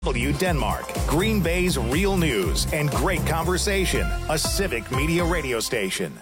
W Denmark, Green Bay's real news and great conversation. A Civic Media radio station.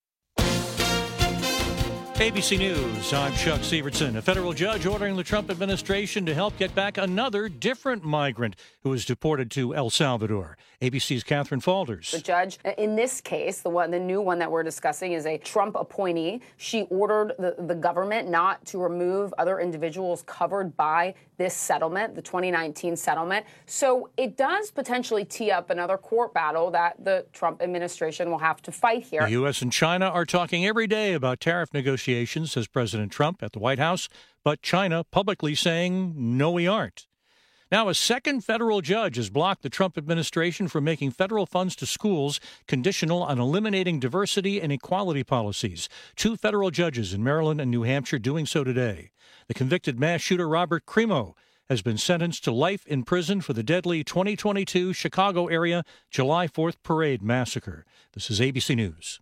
ABC News, I'm Chuck Sievertson. A federal judge ordering the Trump administration to help get back another different migrant who was deported to El Salvador. ABC's Catherine Falders. The judge in this case, the new one that we're discussing, is a Trump appointee. She ordered the government not to remove other individuals covered by this settlement, the 2019 settlement. So it does potentially tee up another court battle that the Trump administration will have to fight here. The U.S. and China are talking every day about tariff negotiations, says President Trump at the White House, but China publicly saying, no, we aren't. Now, a second federal judge has blocked the Trump administration from making federal funds to schools conditional on eliminating diversity and equality policies. Two federal judges in Maryland and New Hampshire doing so today. The convicted mass shooter Robert Crimo has been sentenced to life in prison for the deadly 2022 Chicago area July 4th parade massacre. This is ABC News.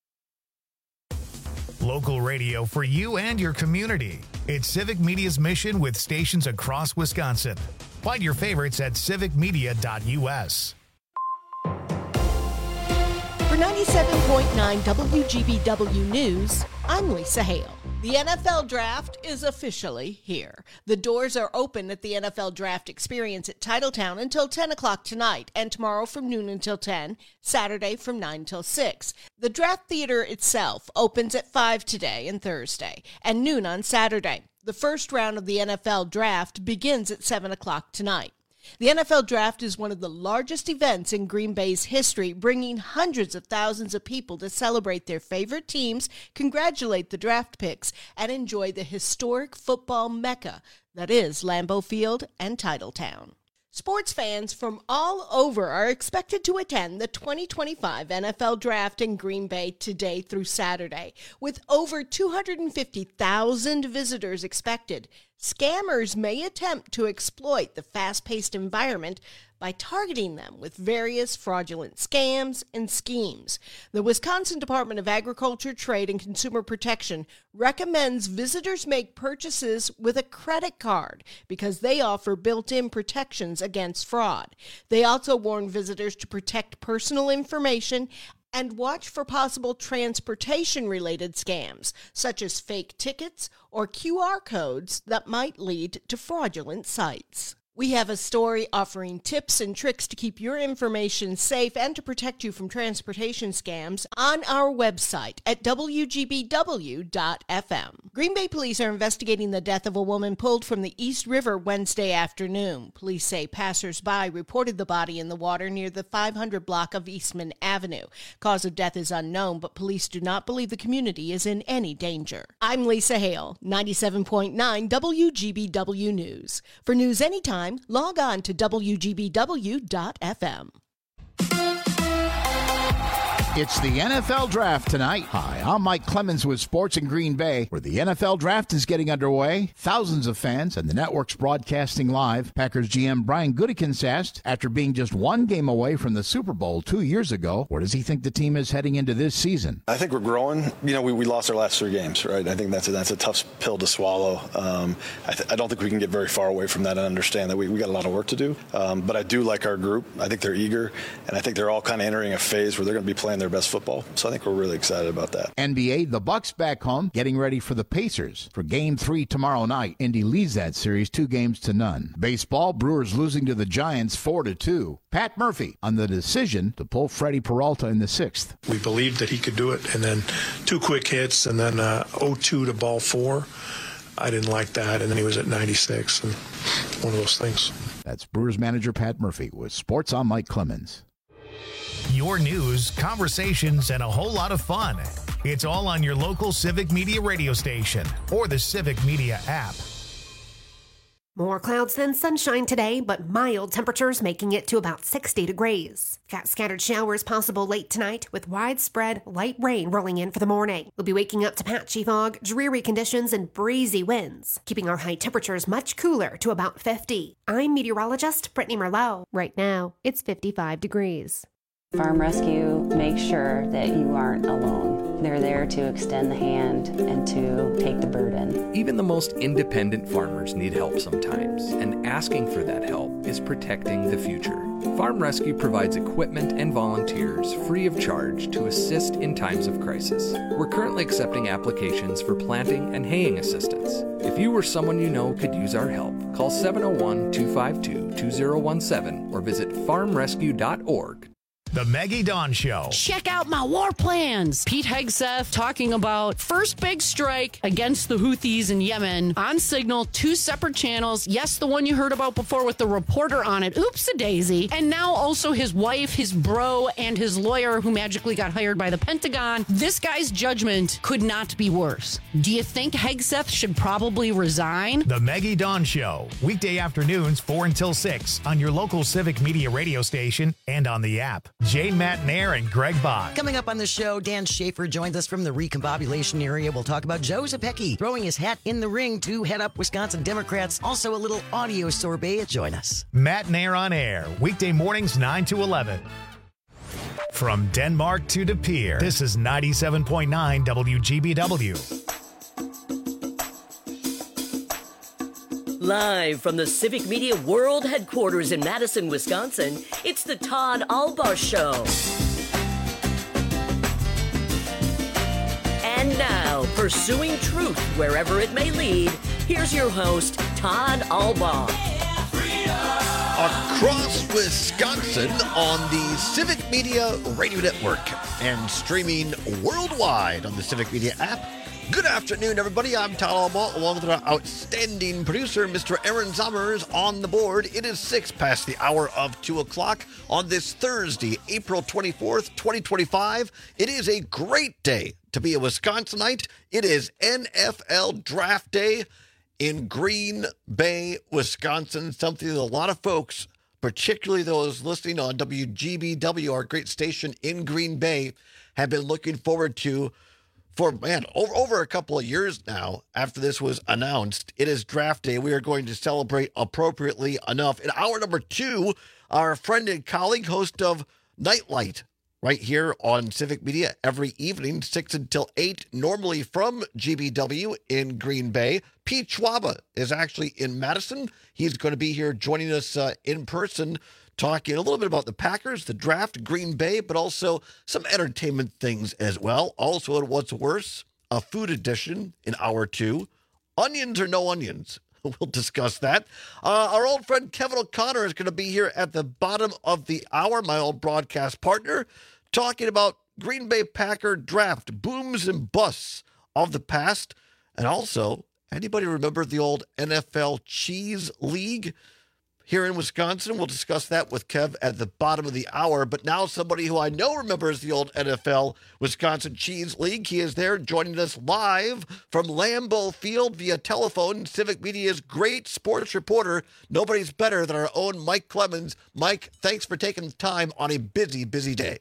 Local radio for you and your community. It's Civic Media's mission with stations across Wisconsin. Find your favorites at civicmedia.us. For 97.9 WGBW News, I'm Lisa Hale. The NFL Draft is officially here. The doors are open at the NFL Draft Experience at Titletown until 10 o'clock tonight, and tomorrow from noon until 10, Saturday from 9 till 6. The Draft Theater itself opens at 5 today and Thursday, and noon on Saturday. The first round of the NFL Draft begins at 7 o'clock tonight. The NFL Draft is one of the largest events in Green Bay's history, bringing hundreds of thousands of people to celebrate their favorite teams, congratulate the draft picks, and enjoy the historic football mecca that is Lambeau Field and Titletown. Sports fans from all over are expected to attend the 2025 NFL Draft in Green Bay today through Saturday. With over 250,000 visitors expected, scammers may attempt to exploit the fast-paced environment by targeting them with various fraudulent scams and schemes. The Wisconsin Department of Agriculture, Trade, and Consumer Protection recommends visitors make purchases with a credit card because they offer built-in protections against fraud. They also warn visitors to protect personal information and watch for possible transportation-related scams, such as fake tickets or QR codes that might lead to fraudulent sites. We have a story offering tips and tricks to keep your information safe and to protect you from transportation scams on our website at wgbw.fm. Green Bay police are investigating the death of a woman pulled from the East River Wednesday afternoon. Police say passersby reported the body in the water near the 500 block of Eastman Avenue. Cause of death is unknown, but police do not believe the community is in any danger. I'm Lisa Hale, 97.9 WGBW News. For news anytime, log on to WGBW.fm. It's the NFL Draft tonight. Hi, I'm Mike Clemens with Sports in Green Bay, where the NFL Draft is getting underway. Thousands of fans and the network's broadcasting live. Packers GM Brian Gutekunst asked, after being just one game away from the Super Bowl 2 years ago, where does he think the team is heading into this season? I think we're growing. You know, we lost our last 3 games, right? I think that's a tough pill to swallow. I don't think we can get very far away from that and understand that we got a lot of work to do. But I do like our group. I think they're eager, and I think they're all kind of entering a phase where they're going to be playing their best football. So I think we're really excited about that. NBA, the Bucks back home, getting ready for the Pacers for Game 3 tomorrow night. Indy leads that series 2-0. Baseball, Brewers losing to the Giants 4-2. Pat Murphy on the decision to pull Freddie Peralta in the 6th. We believed that he could do it, and then 2 quick hits, and then 0-2 to ball 4. I didn't like that, and then he was at 96, and one of those things. That's Brewers manager Pat Murphy with Sports on Mike Clemens. Your news, conversations, and a whole lot of fun. It's all on your local Civic Media radio station or the Civic Media app. More clouds than sunshine today, but mild temperatures making it to about 60 degrees. Got scattered showers possible late tonight with widespread light rain rolling in for the morning. We'll be waking up to patchy fog, dreary conditions, and breezy winds, keeping our high temperatures much cooler to about 50. I'm meteorologist Brittany Merlot. Right now, it's 55 degrees. Farm Rescue makes sure that you aren't alone. They're there to extend the hand and to take the burden. Even the most independent farmers need help sometimes, and asking for that help is protecting the future. Farm Rescue provides equipment and volunteers free of charge to assist in times of crisis. We're currently accepting applications for planting and haying assistance. If you or someone you know could use our help, call 701-252-2017 or visit farmrescue.org. The Maggie Dawn Show. Check out my war plans. Pete Hegseth talking about first big strike against the Houthis in Yemen on Signal, 2 separate channels. Yes, the one you heard about before with the reporter on it. Oops-a-daisy. And now also his wife, his bro, and his lawyer who magically got hired by the Pentagon. This guy's judgment could not be worse. Do you think Hegseth should probably resign? The Maggie Dawn Show. Weekday afternoons 4 until 6 on your local Civic Media radio station and on the app. Jane Matnair and Greg Bach. Coming up on the show, Dan Schaefer joins us from the recombobulation area. We'll talk about Joe Zepecki throwing his hat in the ring to head up Wisconsin Democrats. Also a little audio sorbet. Join us. Matnair on air. Weekday mornings 9 to 11. From Denmark to De Pere, this is 97.9 WGBW. Live from the Civic Media World Headquarters in Madison, Wisconsin, it's the Todd Albar Show. And now, pursuing truth wherever it may lead, here's your host, Todd Albar. Across Wisconsin on the Civic Media Radio Network and streaming worldwide on the Civic Media app. Good afternoon, everybody. I'm Todd Albaugh, along with our outstanding producer, Mr. Aaron Zommers, on the board. It is 6 past the hour of 2 o'clock on this Thursday, April 24th, 2025. It is a great day to be a Wisconsinite. It is NFL Draft Day in Green Bay, Wisconsin, something that a lot of folks, particularly those listening on WGBW, our great station in Green Bay, have been looking forward to for, over a couple of years now. After this was announced, it is draft day. We are going to celebrate appropriately enough. In hour number 2, our friend and colleague, host of Nightlight, right here on Civic Media every evening, 6 until 8, normally from GBW in Green Bay. Pete Schwaba is actually in Madison. He's going to be here joining us in person, talking a little bit about the Packers, the draft, Green Bay, but also some entertainment things as well. Also, at What's Worse, a food edition in hour 2. Onions or no onions? We'll discuss that. Our old friend Kevin O'Connor is going to be here at the bottom of the hour, my old broadcast partner, talking about Green Bay Packer draft, booms and busts of the past. And also, anybody remember the old NFL Cheese League here in Wisconsin? We'll discuss that with Kev at the bottom of the hour. But now somebody who I know remembers the old NFL Wisconsin Cheese League. He is there joining us live from Lambeau Field via telephone. Civic Media's great sports reporter. Nobody's better than our own Mike Clemens. Mike, thanks for taking the time on a busy, busy day.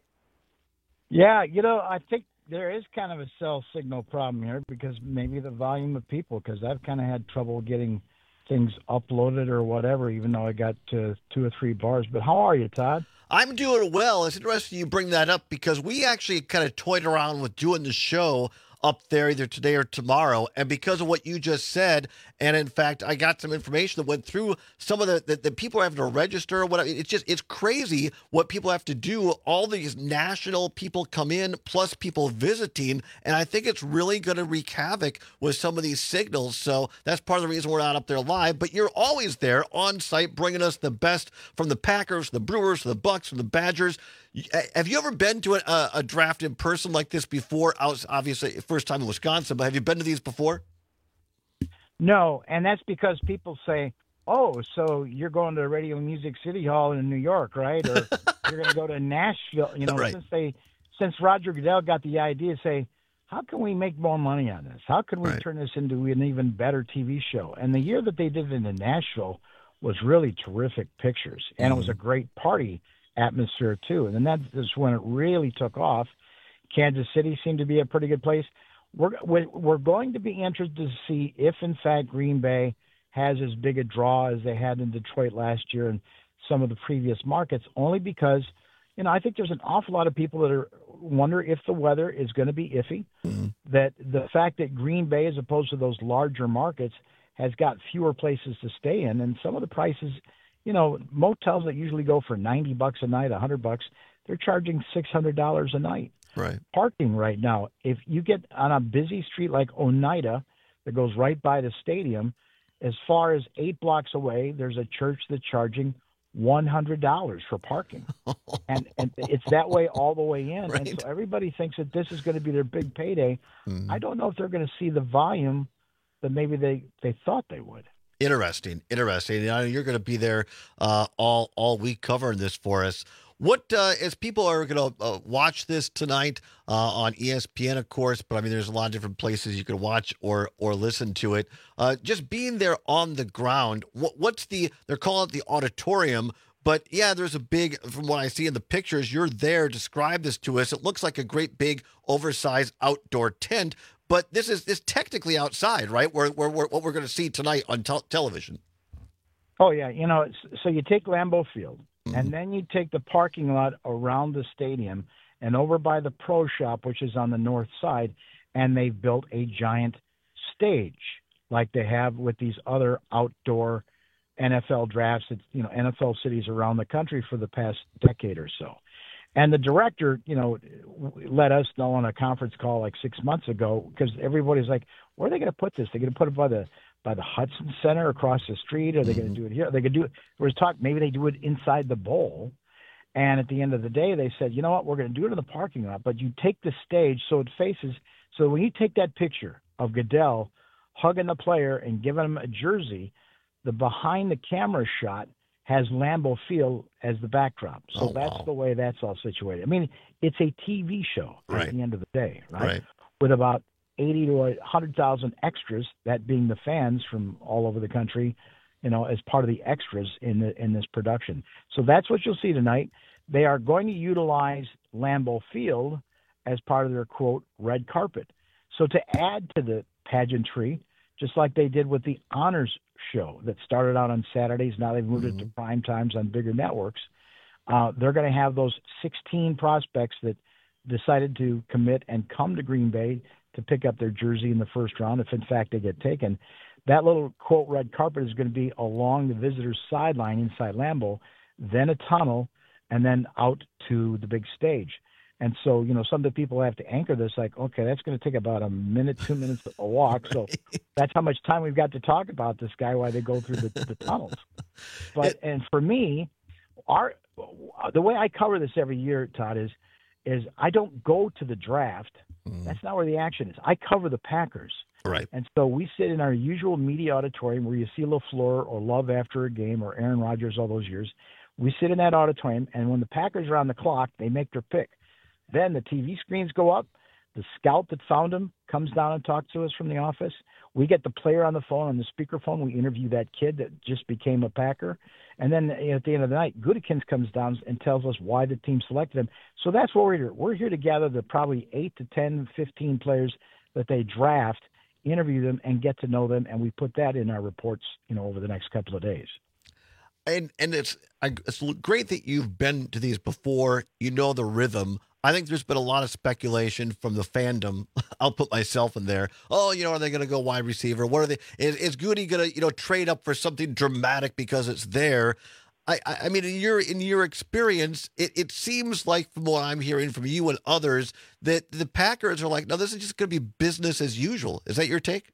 Yeah, I think there is kind of a cell signal problem here because maybe the volume of people, because I've kind of had trouble getting things uploaded or whatever, even though I got to 2 or 3 bars. But how are you, Todd? I'm doing well. It's interesting you bring that up because we actually kind of toyed around with doing the show up there either today or tomorrow. And because of what you just said, and in fact, I got some information that went through some of the people having to register or whatever. It's crazy what people have to do. All these national people come in, plus people visiting. And I think it's really going to wreak havoc with some of these signals. So that's part of the reason we're not up there live. But you're always there on site, bringing us the best from the Packers, the Brewers, the Bucks, from the Badgers. Have you ever been to a draft in person like this before? Obviously, first time in Wisconsin, but have you been to these before? No, and that's because people say, oh, so you're going to Radio Music City Hall in New York, right? Or you're going to go to Nashville. Right. Since Roger Goodell got the idea, say, how can we make more money on this? How can we turn this into an even better TV show? And the year that they did it in Nashville was really terrific pictures, and it was a great party atmosphere too. And then that is when it really took off. Kansas City seemed to be a pretty good place. We're going to be interested to see if, in fact, Green Bay has as big a draw as they had in Detroit last year and some of the previous markets, only because I think there's an awful lot of people that wonder if the weather is going to be iffy, that the fact that Green Bay, as opposed to those larger markets, has got fewer places to stay in, and some of the prices, motels that usually go for $90 a night, $100, they're charging $600 a night. Right. Parking right now, if you get on a busy street like Oneida that goes right by the stadium, as far as 8 blocks away, there's a church that's charging $100 for parking. and it's that way all the way in. Right. And so everybody thinks that this is going to be their big payday. I don't know if they're going to see the volume that maybe they thought they would. Interesting. You're going to be there all week covering this for us. What, as people are going to watch this tonight on ESPN, of course, but I mean, there's a lot of different places you can watch or listen to it. Just being there on the ground, they're calling it the auditorium, but yeah, there's a big, from what I see in the pictures, you're there, describe this to us. It looks like a great big oversized outdoor tent, but this is technically outside, right? Where what we're going to see tonight on television. Oh, yeah. So you take Lambeau Field. And then you take the parking lot around the stadium and over by the Pro Shop, which is on the north side, and they've built a giant stage like they have with these other outdoor NFL drafts at, NFL cities around the country for the past decade or so. And the director, let us know on a conference call like 6 months ago, because everybody's like, where are they going to put this? They're going to put it by the Hudson Center across the street? Are they going to do it here? They could do it. There was talk maybe they do it inside the bowl. And at the end of the day, they said, you know what, we're going to do it in the parking lot, but you take the stage so it faces. So when you take that picture of Goodell hugging the player and giving him a jersey, the behind the camera shot has Lambeau Field as the backdrop. So that's the way that's all situated. I mean, it's a TV show at the end of the day, right? With about 80 to 100,000 extras, that being the fans from all over the country, as part of the extras in this production. So that's what you'll see tonight. They are going to utilize Lambeau Field as part of their, quote, red carpet. So to add to the pageantry, just like they did with the Honors Show that started out on Saturdays, now they've moved it to prime times on bigger networks, they're going to have those 16 prospects that decided to commit and come to Green Bay to pick up their jersey in the first round, if in fact they get taken. That little, quote, red carpet is going to be along the visitors' sideline inside Lambeau, then a tunnel, and then out to the big stage. And so, some of the people have to anchor this like, okay, that's going to take about a minute, 2 minutes a walk. So that's how much time we've got to talk about this guy while they go through the tunnels. But, and for me, the way I cover this every year, Todd, is I don't go to the draft. That's not where the action is. I cover the Packers. Right. And so we sit in our usual media auditorium where you see LaFleur or Love after a game or Aaron Rodgers all those years. We sit in that auditorium, and when the Packers are on the clock, they make their pick. Then the TV screens go up. The scout that found him comes down and talks to us from the office. We get the player on the phone, on the speakerphone. We interview that kid that just became a Packer. And then at the end of the night, Gutekunst comes down and tells us why the team selected him. So that's what we're here. We're here to gather the probably 8 to 10, 15 players that they draft, interview them, and get to know them. And we put that in our reports, over the next couple of days. And it's great that you've been to these before. You know the rhythm. I think there's been a lot of speculation from the fandom. I'll put myself in there. Oh, are they going to go wide receiver? What are they? Is Goody going to, trade up for something dramatic because it's there? I mean, in your experience, it seems like from what I'm hearing from you and others that the Packers are like, no, this is just going to be business as usual. Is that your take?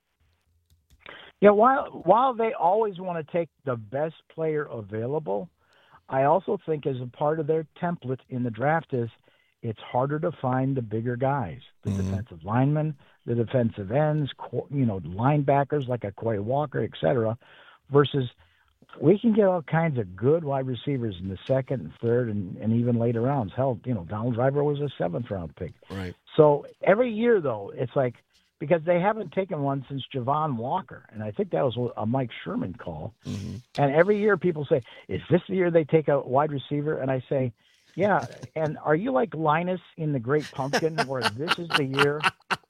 Yeah. While they always want to take the best player available, I also think as a part of their template in the draft is, it's harder to find the bigger guys, the defensive linemen, the defensive ends, linebackers like a Quay Walker, et cetera, versus we can get all kinds of good wide receivers in the second and third and even later rounds. Hell, Donald Driver was a 7th-round pick. Right. So every year, though, it's like because they haven't taken one since Javon Walker, and I think that was a Mike Sherman call. And every year people say, is this the year they take a wide receiver? And I say, yeah, and are you like Linus in The Great Pumpkin, where this is the year,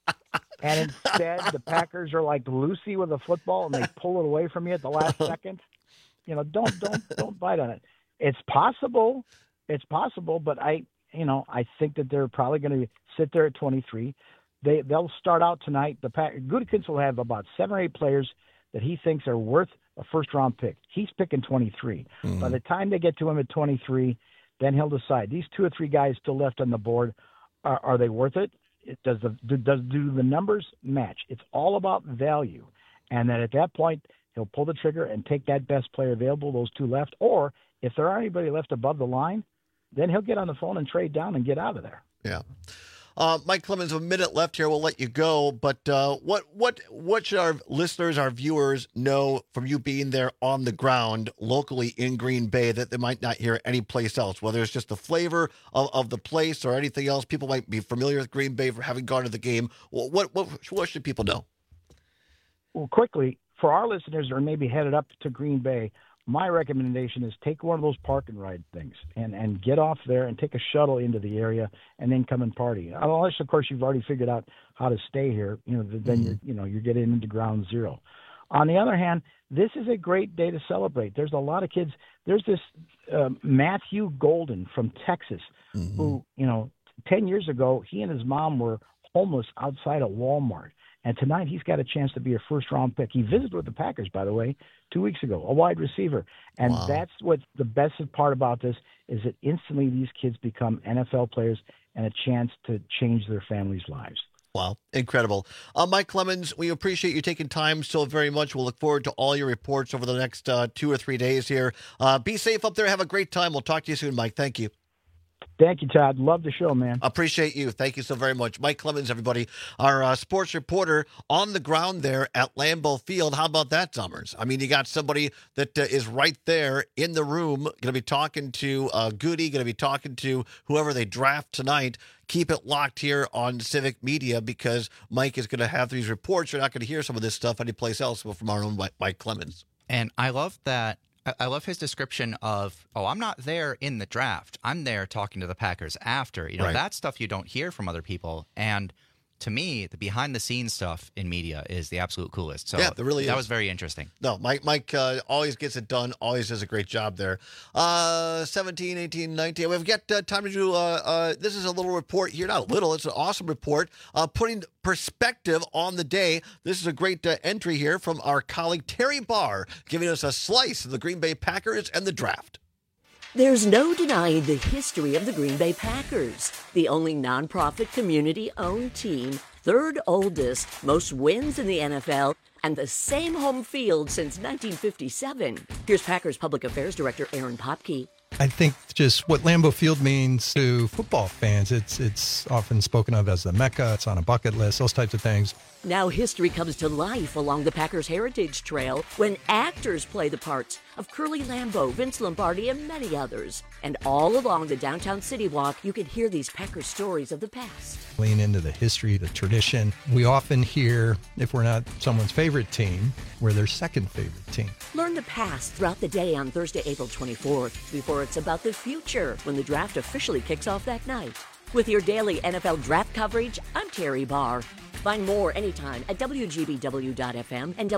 and instead the Packers are like Lucy with a football and they pull it away from you at the last second? Don't bite on it. It's possible, It's possible, but I think that they're probably going to sit there at 23. They'll start out tonight. Gutekunst will have about 7 or 8 players that he thinks are worth a first-round pick. He's picking 23. Mm-hmm. By the time they get to him at 23, then he'll decide. These 2 or 3 guys still left on the board, are they worth it? Do the numbers match? It's all about value. And then at that point, he'll pull the trigger and take that best player available, those 2 left. Or if there aren't anybody left above the line, then he'll get on the phone and trade down and get out of there. Yeah. Mike Clemens, a minute left here. We'll let you go. But what should our listeners, our viewers know from you being there on the ground locally in Green Bay that they might not hear anyplace else, whether it's just the flavor of the place or anything else? People might be familiar with Green Bay for having gone to the game. What should people know? Well, quickly, for our listeners who are maybe headed up to Green Bay, my recommendation is take one of those park and ride things and get off there and take a shuttle into the area and then come and party. Unless, of course, you've already figured out how to stay here, then you're getting into ground zero. On the other hand, this is a great day to celebrate. There's a lot of kids. There's this Matthew Golden from Texas who, 10 years ago, he and his mom were homeless outside a Walmart. And tonight he's got a chance to be a first-round pick. He visited with the Packers, by the way, 2 weeks ago, a wide receiver. And That's what's the best part about this is that instantly these kids become NFL players and a chance to change their families' lives. Wow, incredible. Mike Clemens, we appreciate you taking time so very much. We'll look forward to all your reports over the next 2 or 3 days here. Be safe up there. Have a great time. We'll talk to you soon, Mike. Thank you. Thank you, Todd. Love the show, man. Appreciate you. Thank you so very much. Mike Clemens, everybody, our sports reporter on the ground there at Lambeau Field. How about that, Summers? I mean, you got somebody that is right there in the room, going to be talking to Goody, going to be talking to whoever they draft tonight. Keep it locked here on Civic Media because Mike is going to have these reports. You're not going to hear some of this stuff anyplace else from our own Mike Clemens. And I love that. I love his description of, I'm not there in the draft. I'm there talking to the Packers after. Right. That stuff you don't hear from other people. And to me, the behind-the-scenes stuff in media is the absolute coolest. So yeah, there really that was very interesting. No, Mike always gets it done, always does a great job there. 17, 18, 19. We've got time to do, this is a little report here. Not a little, it's an awesome report. Putting perspective on the day. This is a great entry here from our colleague Terry Barr, giving us a slice of the Green Bay Packers and the draft. There's no denying the history of the Green Bay Packers, the only nonprofit community-owned team, third oldest, most wins in the NFL, and the same home field since 1957. Here's Packers Public Affairs Director Aaron Popke. I think just what Lambeau Field means to football fans, it's often spoken of as the Mecca, it's on a bucket list, those types of things. Now history comes to life along the Packers Heritage Trail when actors play the parts of Curly Lambeau, Vince Lombardi, and many others. And all along the downtown City Walk, you can hear these Packers stories of the past. Lean into the history, the tradition. We often hear, if we're not someone's favorite team, we're their second favorite team. Learn the past throughout the day on Thursday, April 24th, before it's about the future when the draft officially kicks off that night. With your daily NFL draft coverage, I'm Terry Barr. Find more anytime at WGBW.FM and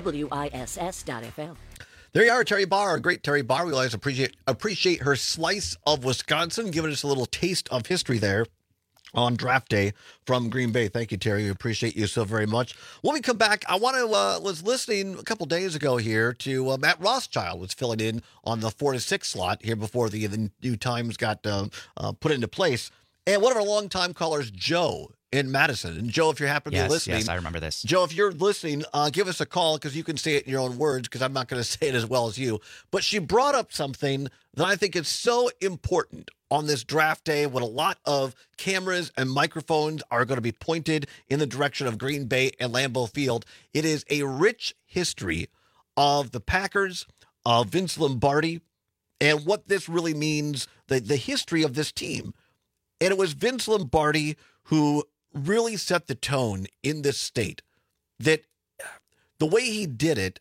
WISS.FM. There you are, Terry Barr, great Terry Barr. We always appreciate her slice of Wisconsin, giving us a little taste of history there on draft day from Green Bay. Thank you, Terry. We appreciate you so very much. When we come back, I want to was listening a couple days ago here to Matt Rothschild was filling in on the 4 to 6 slot here before the new times got put into place. And one of our longtime callers, Joe, in Madison. And Joe, if you happen to be listening. Yes, I remember this. Joe, if you're listening, give us a call because you can say it in your own words because I'm not going to say it as well as you. But she brought up something that I think is so important on this draft day when a lot of cameras and microphones are going to be pointed in the direction of Green Bay and Lambeau Field. It is a rich history of the Packers, of Vince Lombardi, and what this really means, the history of this team. And it was Vince Lombardi who really set the tone in this state, that the way he did it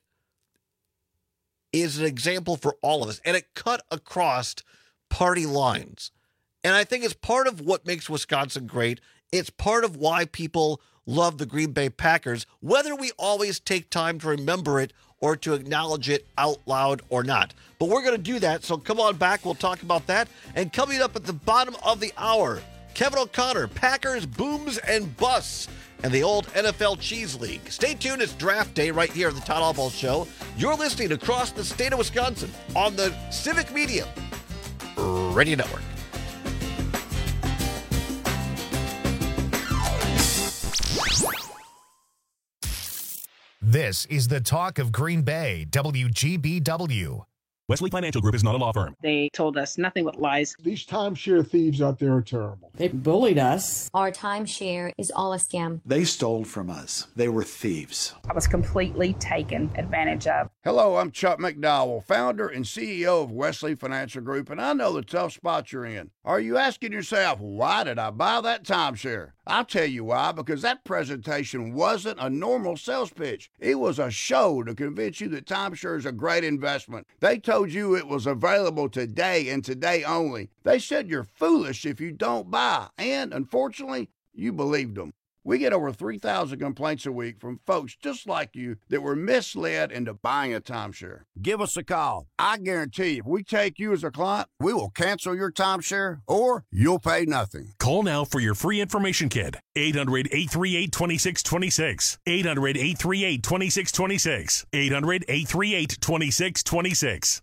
is an example for all of us. And it cut across party lines. And I think it's part of what makes Wisconsin great. It's part of why people love the Green Bay Packers, whether we always take time to remember it or to acknowledge it out loud or not. But we're going to do that, so come on back. We'll talk about that. And coming up at the bottom of the hour, Kevin O'Connor, Packers, booms and busts, and the old NFL Cheese League. Stay tuned. It's draft day right here on the Todd Albaugh Show. You're listening across the state of Wisconsin on the Civic Media Radio Network. This is the talk of Green Bay, WGBW. Wesley Financial Group is not a law firm. They told us nothing but lies. These timeshare thieves out there are terrible. They bullied us. Our timeshare is all a scam. They stole from us. They were thieves. I was completely taken advantage of. Hello, I'm Chuck McDowell, founder and CEO of Wesley Financial Group, and I know the tough spot you're in. Are you asking yourself, why did I buy that timeshare? I'll tell you why, because that presentation wasn't a normal sales pitch. It was a show to convince you that timeshare is a great investment. They told you it was available today and today only. They said you're foolish if you don't buy, and unfortunately, you believed them. We get over 3,000 complaints a week from folks just like you that were misled into buying a timeshare. Give us a call. I guarantee if we take you as a client, we will cancel your timeshare or you'll pay nothing. Call now for your free information kit. 800-838-2626. 800-838-2626. 800-838-2626.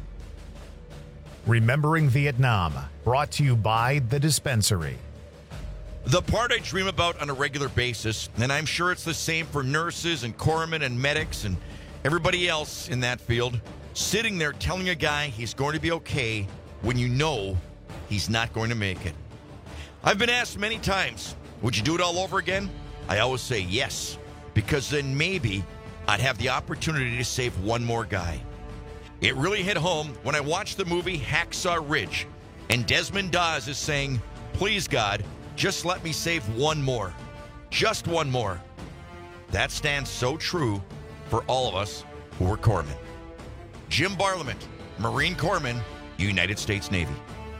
Remembering Vietnam, brought to you by The Dispensary. The part I dream about on a regular basis, and I'm sure it's the same for nurses and corpsmen and medics and everybody else in that field, sitting there telling a guy he's going to be okay when you know he's not going to make it. I've been asked many times, would you do it all over again? I always say yes, because then maybe I'd have the opportunity to save one more guy. It really hit home when I watched the movie Hacksaw Ridge, and Desmond Doss is saying, please God, just let me save one more. Just one more. That stands so true for all of us who were corpsmen. Jim Barlament, Marine Corpsman, United States Navy.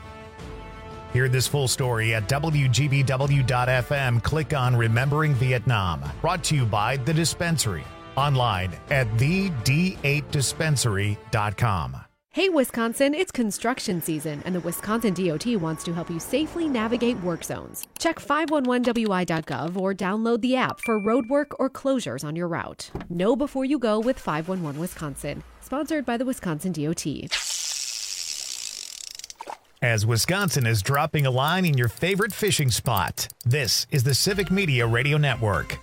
Hear this full story at WGBW.FM. Click on Remembering Vietnam. Brought to you by The Dispensary. Online at thed8dispensary.com. Hey, Wisconsin, it's construction season, and the Wisconsin DOT wants to help you safely navigate work zones. Check 511wi.gov or download the app for roadwork or closures on your route. Know before you go with 511 Wisconsin. Sponsored by the Wisconsin DOT. As Wisconsin is dropping a line in your favorite fishing spot, this is the Civic Media Radio Network.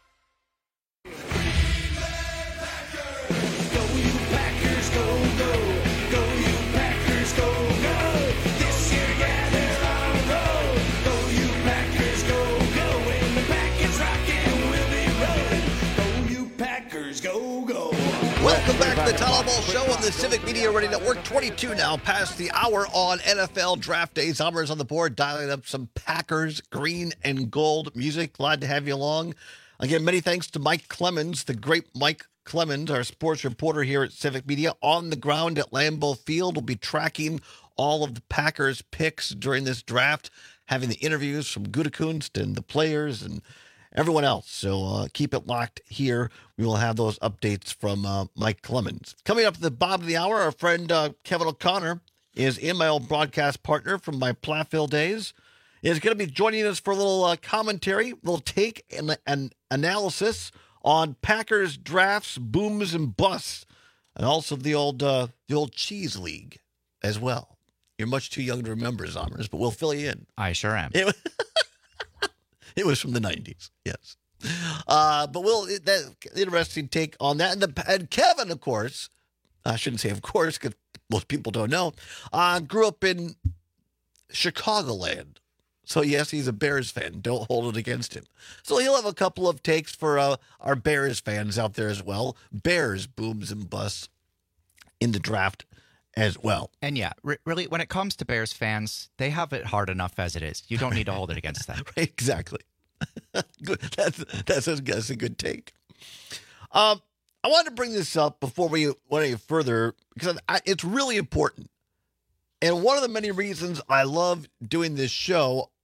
Welcome back to the Todd Albaugh Show on the Civic Media Radio Network. 22 now past the hour on NFL Draft Day. Zombers on the board, dialing up some Packers green and gold music. Glad to have you along. Again, many thanks to Mike Clemens, the great Mike Clemens, our sports reporter here at Civic Media, on the ground at Lambeau Field. We'll be tracking all of the Packers picks during this draft, having the interviews from Gutekunst and the players and everyone else. So keep it locked here. We will have those updates from Mike Clemens. Coming up at the bottom of the hour, our friend Kevin O'Connor is in, my old broadcast partner from my Platteville days, is going to be joining us for a little commentary, a little take and an analysis on Packers drafts, booms and busts, and also the old Cheese League as well. You're much too young to remember, Zombers, but we'll fill you in. I sure am. It was from the 90s, yes. But that interesting take on that. And Kevin, of course, I shouldn't say of course, because most people don't know, grew up in Chicagoland. So, yes, he's a Bears fan. Don't hold it against him. So he'll have a couple of takes for our Bears fans out there as well. Bears, booms and busts in the draft as well. And yeah, really, when it comes to Bears fans, they have it hard enough as it is. You don't need to hold it against them. Right, exactly. Good. That's a good take. I wanted to bring this up before we went any further because it's really important. And one of the many reasons I love doing this show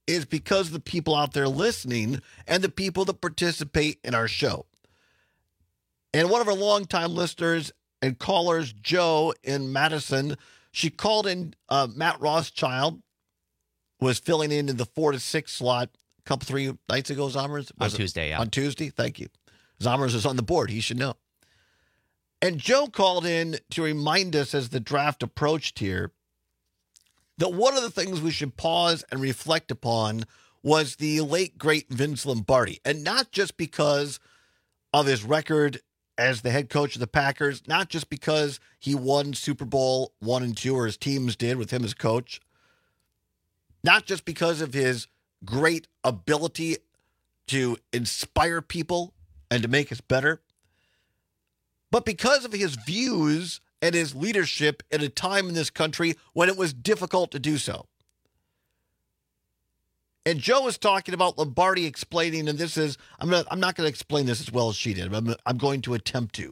is because of the people out there listening and the people that participate in our show. And one of our longtime listeners and callers, Joe in Madison, she called in. Matt Rothschild was filling in the 4 to 6 slot a couple 3 nights ago. Zommers on Tuesday. Yeah. On Tuesday. Thank you. Zommers is on the board. He should know. And Joe called in to remind us as the draft approached here that one of the things we should pause and reflect upon was the late, great Vince Lombardi. And not just because of his record as the head coach of the Packers, not just because he won Super Bowl 1 and 2, or his teams did with him as coach, not just because of his great ability to inspire people and to make us better, but because of his views and his leadership at a time in this country when it was difficult to do so. And Joe was talking about Lombardi explaining, and this is, I'm not going to explain this as well as she did, but I'm going to attempt to.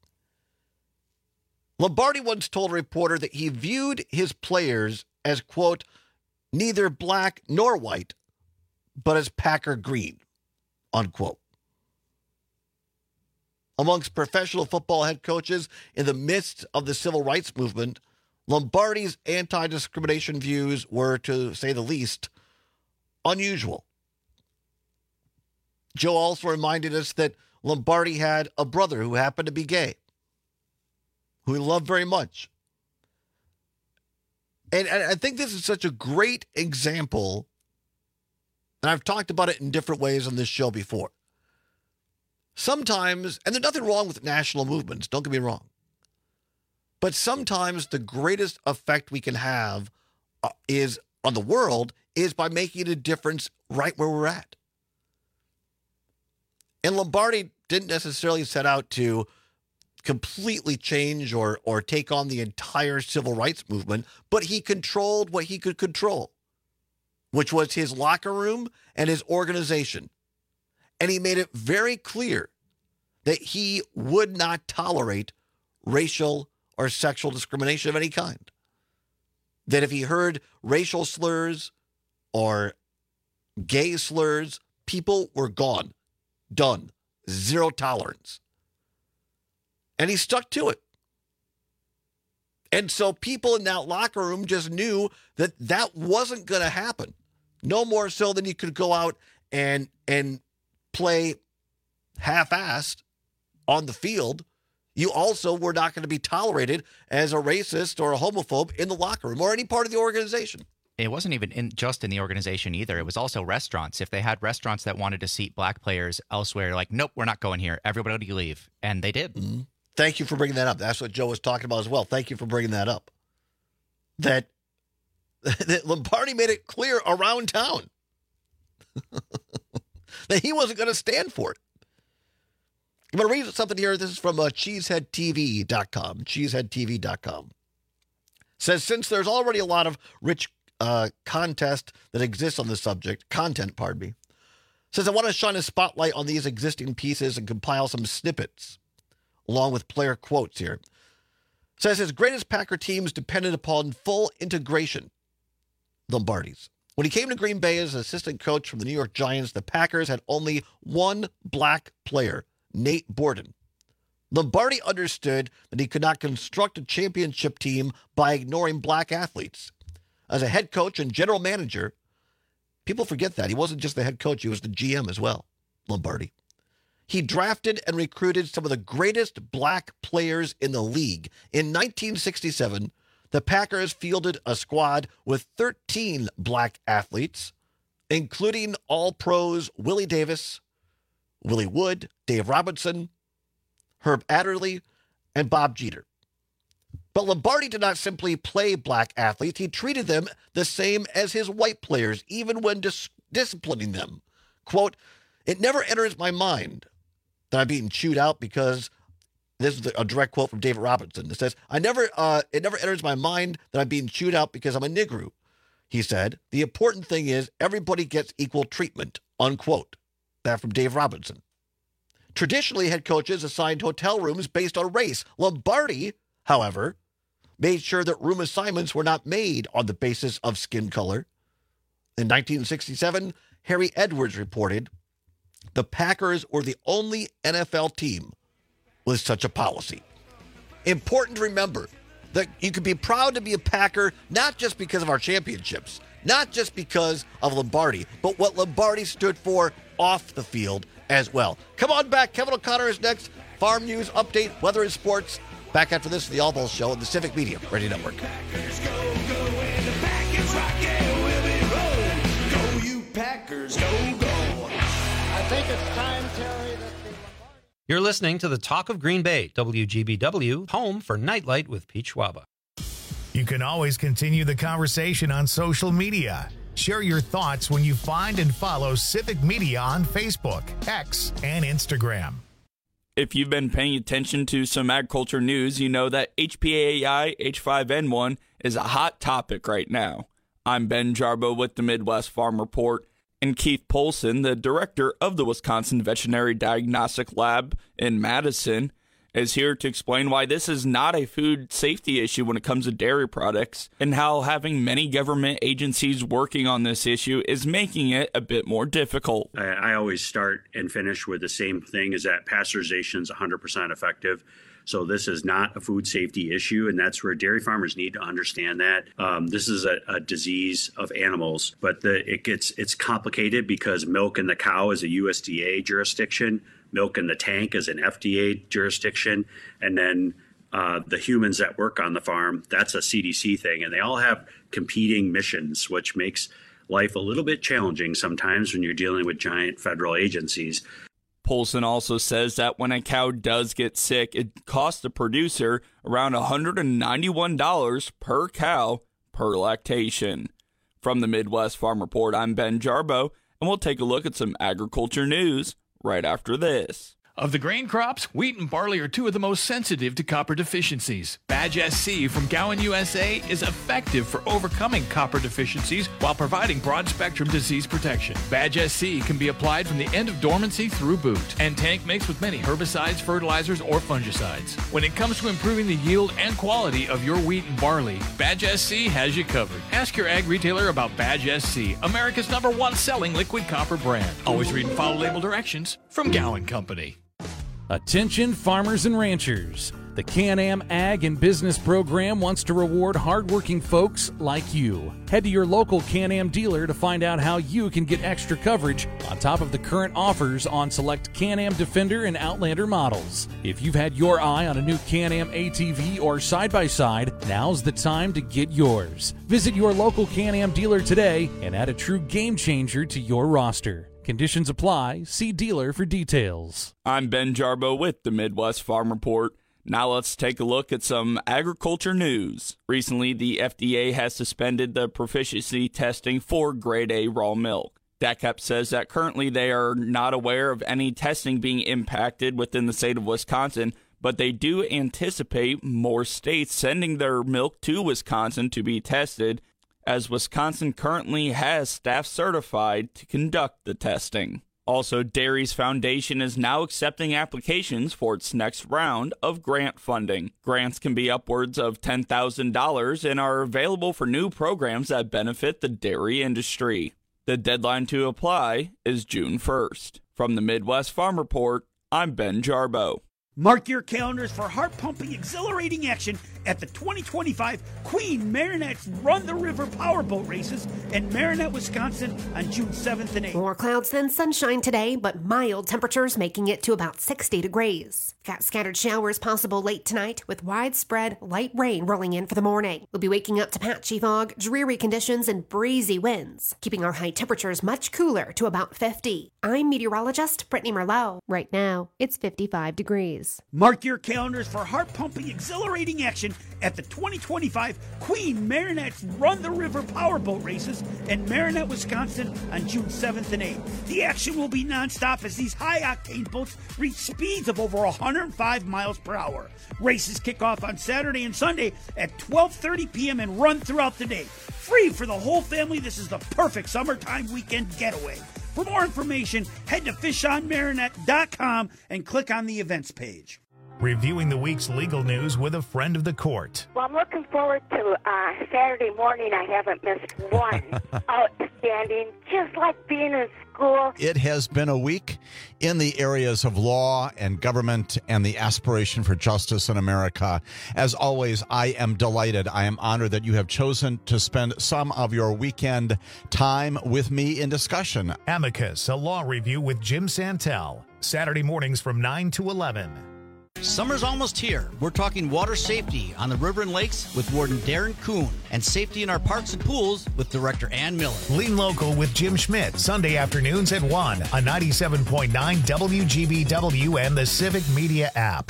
Lombardi once told a reporter that he viewed his players as, quote, neither black nor white, but as Packer green, unquote. Amongst professional football head coaches in the midst of the civil rights movement, Lombardi's anti-discrimination views were, to say the least, unusual. Joe also reminded us that Lombardi had a brother who happened to be gay, who he loved very much. And I think this is such a great example, and I've talked about it in different ways on this show before. Sometimes, and there's nothing wrong with national movements, don't get me wrong, but sometimes the greatest effect we can have is on the world is by making a difference right where we're at. And Lombardi didn't necessarily set out to completely change or take on the entire civil rights movement, but he controlled what he could control, which was his locker room and his organization. And he made it very clear that he would not tolerate racial or sexual discrimination of any kind. That if he heard racial slurs or gay slurs, people were gone. Done. Zero tolerance. And he stuck to it. And so people in that locker room just knew that that wasn't going to happen. No more so than you could go out and play half-assed on the field. You also were not going to be tolerated as a racist or a homophobe in the locker room or any part of the organization. It wasn't even just in the organization either. It was also restaurants. If they had restaurants that wanted to seat black players elsewhere, like, nope, we're not going here. Everybody leave. And they did. Mm-hmm. Thank you for bringing that up. That's what Joe was talking about as well. Thank you for bringing that up. That Lombardi made it clear around town that he wasn't going to stand for it. I'm going to read something here. This is from cheeseheadtv.com. Cheeseheadtv.com. Says, since there's already a lot of rich content that exists on the subject, says, I want to shine a spotlight on these existing pieces and compile some snippets along with player quotes here. Says his greatest Packer teams depended upon full integration, Lombardi's. When he came to Green Bay as assistant coach from the New York Giants, the Packers had only one black player, Nate Borden. Lombardi understood that he could not construct a championship team by ignoring black athletes. As a head coach and general manager, people forget that. He wasn't just the head coach, he was the GM as well, Lombardi. He drafted and recruited some of the greatest black players in the league. In 1967, the Packers fielded a squad with 13 black athletes, including All-Pros Willie Davis, Willie Wood, Dave Robinson, Herb Adderley, and Bob Jeter. But Lombardi did not simply play black athletes. He treated them the same as his white players, even when disciplining them. Quote, it never enters my mind that I'm being chewed out because, this is a direct quote from David Robinson. It says, it never enters my mind that I'm being chewed out because I'm a Negro. He said, the important thing is everybody gets equal treatment, unquote. That from Dave Robinson. Traditionally, head coaches assigned hotel rooms based on race. Lombardi, however, made sure that room assignments were not made on the basis of skin color, In 1967, Harry Edwards reported, the Packers were the only NFL team with such a policy. Important to remember that you can be proud to be a Packer, not just because of our championships, not just because of Lombardi, but what Lombardi stood for off the field as well. Come on back. Kevin O'Connor is next. Farm news, update, weather, and sports. Back after this, the All Balls Show on the Civic Media Radio Network. Packers go, and the Packers rock, yeah, we'll be rolling. Go, you Packers, go. I think it's time, Terry, that You're listening to the Talk of Green Bay, WGBW, home for Nightlight with Pete Schwaba. You can always continue the conversation on social media. Share your thoughts when you find and follow Civic Media on Facebook, X, and Instagram. If you've been paying attention to some agriculture news, you know that HPAI H5N1 is a hot topic right now. I'm Ben Jarbo with the Midwest Farm Report, and Keith Polson, the director of the Wisconsin Veterinary Diagnostic Lab in Madison, is here to explain why this is not a food safety issue when it comes to dairy products, and how having many government agencies working on this issue is making it a bit more difficult. I always start and finish with the same thing, is that pasteurization is 100% effective. So this is not a food safety issue, and that's where dairy farmers need to understand that. This is a disease of animals, but it's complicated because milk in the cow is a USDA jurisdiction, milk in the tank is an FDA jurisdiction, and then the humans that work on the farm, that's a CDC thing, and they all have competing missions, which makes life a little bit challenging sometimes when you're dealing with giant federal agencies. Polson also says that when a cow does get sick, it costs the producer around $191 per cow per lactation. From the Midwest Farm Report, I'm Ben Jarbo, and we'll take a look at some agriculture news right after this. Of the grain crops, wheat and barley are two of the most sensitive to copper deficiencies. Badge SC from Gowan USA is effective for overcoming copper deficiencies while providing broad-spectrum disease protection. Badge SC can be applied from the end of dormancy through boot, and tank mixed with many herbicides, fertilizers, or fungicides. When it comes to improving the yield and quality of your wheat and barley, Badge SC has you covered. Ask your ag retailer about Badge SC, America's #1 selling liquid copper brand. Always read and follow label directions from Gowan Company. Attention farmers and ranchers. The Can-Am Ag and Business Program wants to reward hardworking folks like you. Head to your local Can-Am dealer to find out how you can get extra coverage on top of the current offers on select Can-Am Defender and Outlander models. If you've had your eye on a new Can-Am ATV or side-by-side, now's the time to get yours. Visit your local Can-Am dealer today and add a true game changer to your roster. Conditions apply. See dealer for details. I'm Ben Jarbo with the Midwest Farm Report. Now let's take a look at some agriculture news. Recently, the FDA has suspended the proficiency testing for grade A raw milk. DACEP says that currently they are not aware of any testing being impacted within the state of Wisconsin, but they do anticipate more states sending their milk to Wisconsin to be tested, as Wisconsin currently has staff certified to conduct the testing. Also, Dairies Foundation is now accepting applications for its next round of grant funding. Grants can be upwards of $10,000 and are available for new programs that benefit the dairy industry. The deadline to apply is June 1st. From the Midwest Farm Report, I'm Ben Jarbo. Mark your calendars for heart-pumping, exhilarating action at the 2025 Queen Marinette's Run the River Powerboat Races in Marinette, Wisconsin on June 7th and 8th. More clouds than sunshine today, but mild temperatures making it to about 60 degrees. Got scattered showers possible late tonight with widespread light rain rolling in for the morning. We'll be waking up to patchy fog, dreary conditions, and breezy winds, keeping our high temperatures much cooler to about 50. I'm meteorologist Brittany Merlot. Right now, it's 55 degrees. Mark your calendars for heart-pumping, exhilarating action at the 2025 Queen Marinette's Run the River Powerboat Races in Marinette, Wisconsin on June 7th and 8th. The action will be nonstop as these high-octane boats reach speeds of over 105 miles per hour. Races kick off on Saturday and Sunday at 12:30 p.m. and run throughout the day. Free for the whole family, this is the perfect summertime weekend getaway. For more information, head to fishonmarinette.com and click on the events page. reviewing the week's legal news with a friend of the court. Well, I'm looking forward to Saturday morning. I haven't missed one. Outstanding, just like being in school. It has been a week in the areas of law and government and the aspiration for justice in America. As always, I am delighted. I am honored that you have chosen to spend some of your weekend time with me in discussion. Amicus, a law review with Jim Santel. Saturday mornings from 9 to 11. Summer's almost here. We're talking water safety on the river and lakes with Warden Darren Kuhn and safety in our parks and pools with Director Ann Miller. Lean Local with Jim Schmidt, Sunday afternoons at 1 on 97.9 WGBW and the Civic Media app.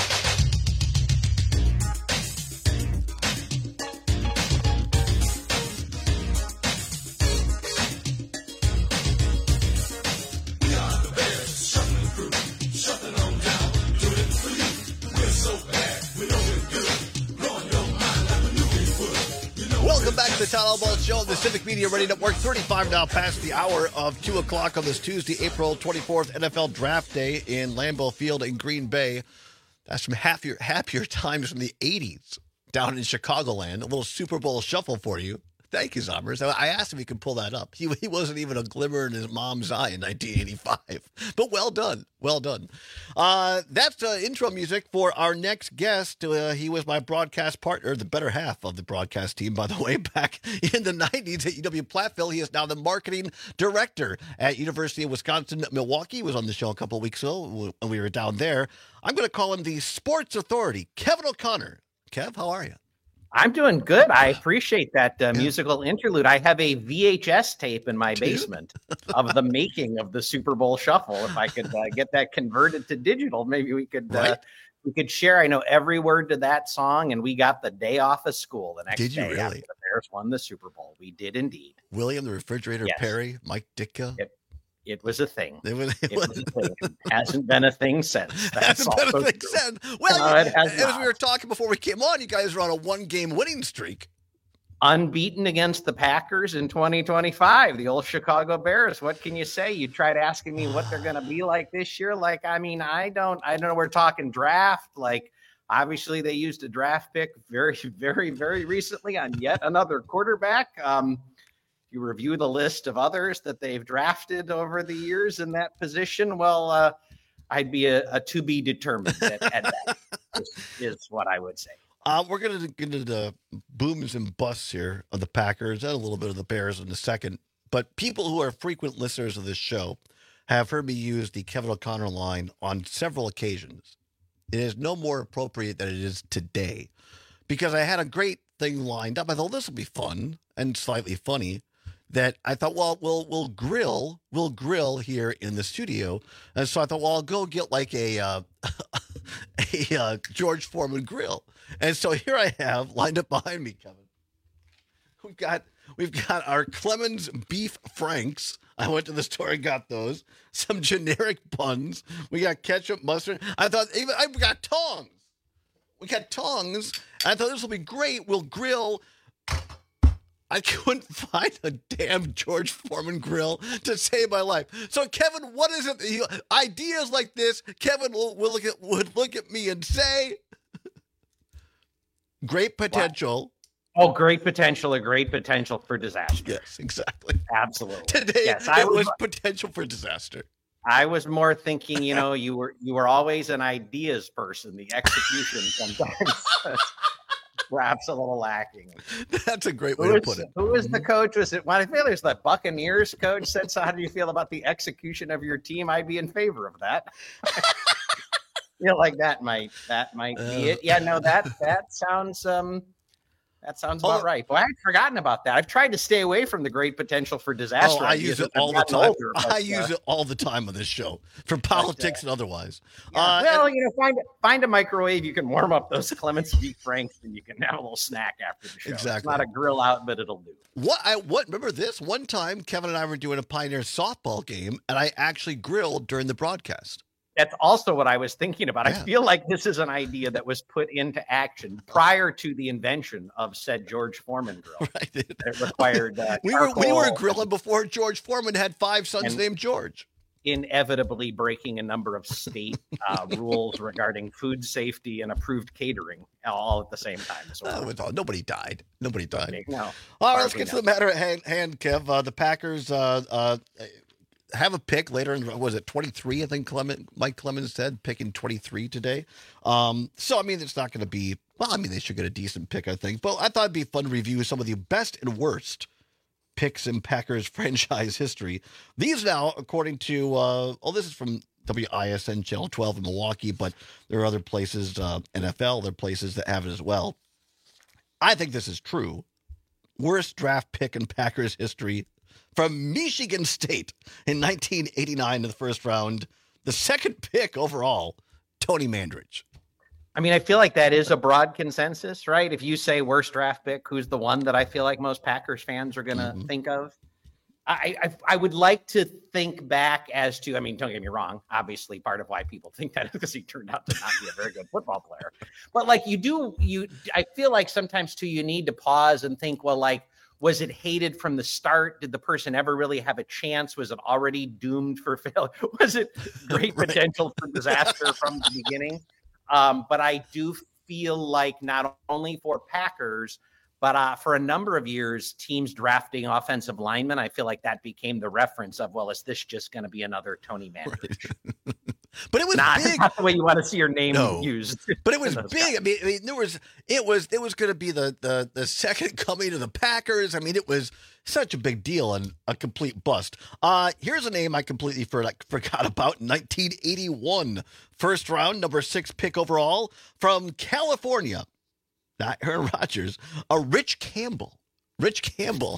Welcome back to the Todd Albaugh Show on the Civic Media Radio Network. 35 now past the hour of 2 o'clock on this Tuesday, April 24th, NFL Draft Day in Lambeau Field in Green Bay. That's from happier times from the 80s down in Chicagoland. A little Super Bowl shuffle for you. Thank you, Zombers. I asked if he could pull that up. He wasn't even a glimmer in his mom's eye in 1985. But well done. Well done. That's intro music for our next guest. He was my broadcast partner, the better half of the broadcast team, by the way, back in the 90s at UW-Platteville. He is now the marketing director at University of Wisconsin-Milwaukee. He was on the show a couple of weeks ago when we were down there. I'm going to call him the sports authority, Kevin O'Connor. Kev, how are you? I'm doing good. I appreciate that musical interlude. I have a VHS tape in my basement of the making of the Super Bowl Shuffle. If I could get that converted to digital, maybe we could share. I know every word to that song, and we got the day off of school the next day. Did you really? After the Bears won the Super Bowl. We did indeed. William the Refrigerator Perry, Mike Ditka. It was a thing. It was a thing. It hasn't been a thing since. That's hasn't been a thing since. Well, as we were talking before we came on, you guys are on a one-game winning streak. Unbeaten against the Packers in 2025, the old Chicago Bears. What can you say? You tried asking me what they're going to be like this year. Like, I mean, I don't know. We're talking draft. Like, obviously they used a draft pick very, very, very recently on yet another quarterback. You review the list of others that they've drafted over the years in that position. Well, I'd be a to be determined at that is what I would say. We're going to get into the booms and busts here of the Packers and a little bit of the Bears in a second. But people who are frequent listeners of this show have heard me use the Kevin O'Connor line on several occasions. It is no more appropriate than it is today because I had a great thing lined up. I thought this will be fun and slightly funny. That I thought, well, we'll grill here in the studio, and so I thought, well, I'll go get like a George Foreman grill, and so here I have lined up behind me, Kevin. We've got our Clemens beef franks. I went to the store and got those. Some generic buns. We got ketchup, mustard. I thought we got tongs. We got tongs. And I thought this will be great. We'll grill. I couldn't find a damn George Foreman grill to save my life. So, Kevin, what is it? Ideas like this, Kevin would look at me and say, great potential. Wow. Oh, great potential, a great potential for disaster. Yes, exactly. Absolutely. Today, yes, it was potential for disaster. I was more thinking, you were always an ideas person. The execution sometimes perhaps a little lacking. That's a great way to put it. Who was the coach? Was it? Well, I feel there's the Buccaneers coach said. So, how do you feel about the execution of your team? I'd be in favor of that. Like that might be it. Yeah, no, that sounds about right. Well, I had forgotten about that. I've tried to stay away from the great potential for disaster. I use it all the time. I use it all the time on this show for politics and otherwise. Yeah. Find a microwave. You can warm up those Clemens beef franks, and you can have a little snack after the show. Exactly. It's not a grill out, but it'll do. What? Remember this? One time, Kevin and I were doing a Pioneer softball game, and I actually grilled during the broadcast. That's also what I was thinking about. Yeah. I feel like this is an idea that was put into action prior to the invention of said George Foreman grill. Right. It required we were grilling before George Foreman had 5 sons named George. inevitably breaking a number of state rules regarding food safety and approved catering all at the same time. So nobody died. Nobody died. No. All right, let's get to the matter at hand, Kev. The Packers have a pick later in, was it 23? I think Mike Clemens said, picking 23 today. So, I mean, it's not going to be, well, I mean, they should get a decent pick, I think. But I thought it'd be fun to review some of the best and worst picks in Packers franchise history. These now, according to, this is from WISN Channel 12 in Milwaukee, but there are other places, NFL, there are places that have it as well. I think this is true. Worst draft pick in Packers history from Michigan State in 1989 in the first round. The second pick overall, Tony Mandridge. I mean, I feel like that is a broad consensus, right? If you say worst draft pick, who's the one that I feel like most Packers fans are going to think of? I would like to think back as to, I mean, don't get me wrong. Obviously, part of why people think that is because he turned out to not be a very good football player. But like I feel like sometimes too, you need to pause and think, well, like, was it hated from the start? Did the person ever really have a chance? Was it already doomed for failure? Was it great potential for disaster from the beginning? But I do feel like not only for Packers, but for a number of years, teams drafting offensive linemen, I feel like that became the reference of, well, is this just going to be another Tony Mandridge? Right. But it was big. Not the way you want to see your name used. But it was big. I mean, it was going to be the second coming of the Packers. I mean, it was such a big deal and a complete bust. Here's a name I completely forgot about. 1981, first round, number 6 pick overall from California. Not Aaron Rodgers, Rich Campbell. Rich Campbell.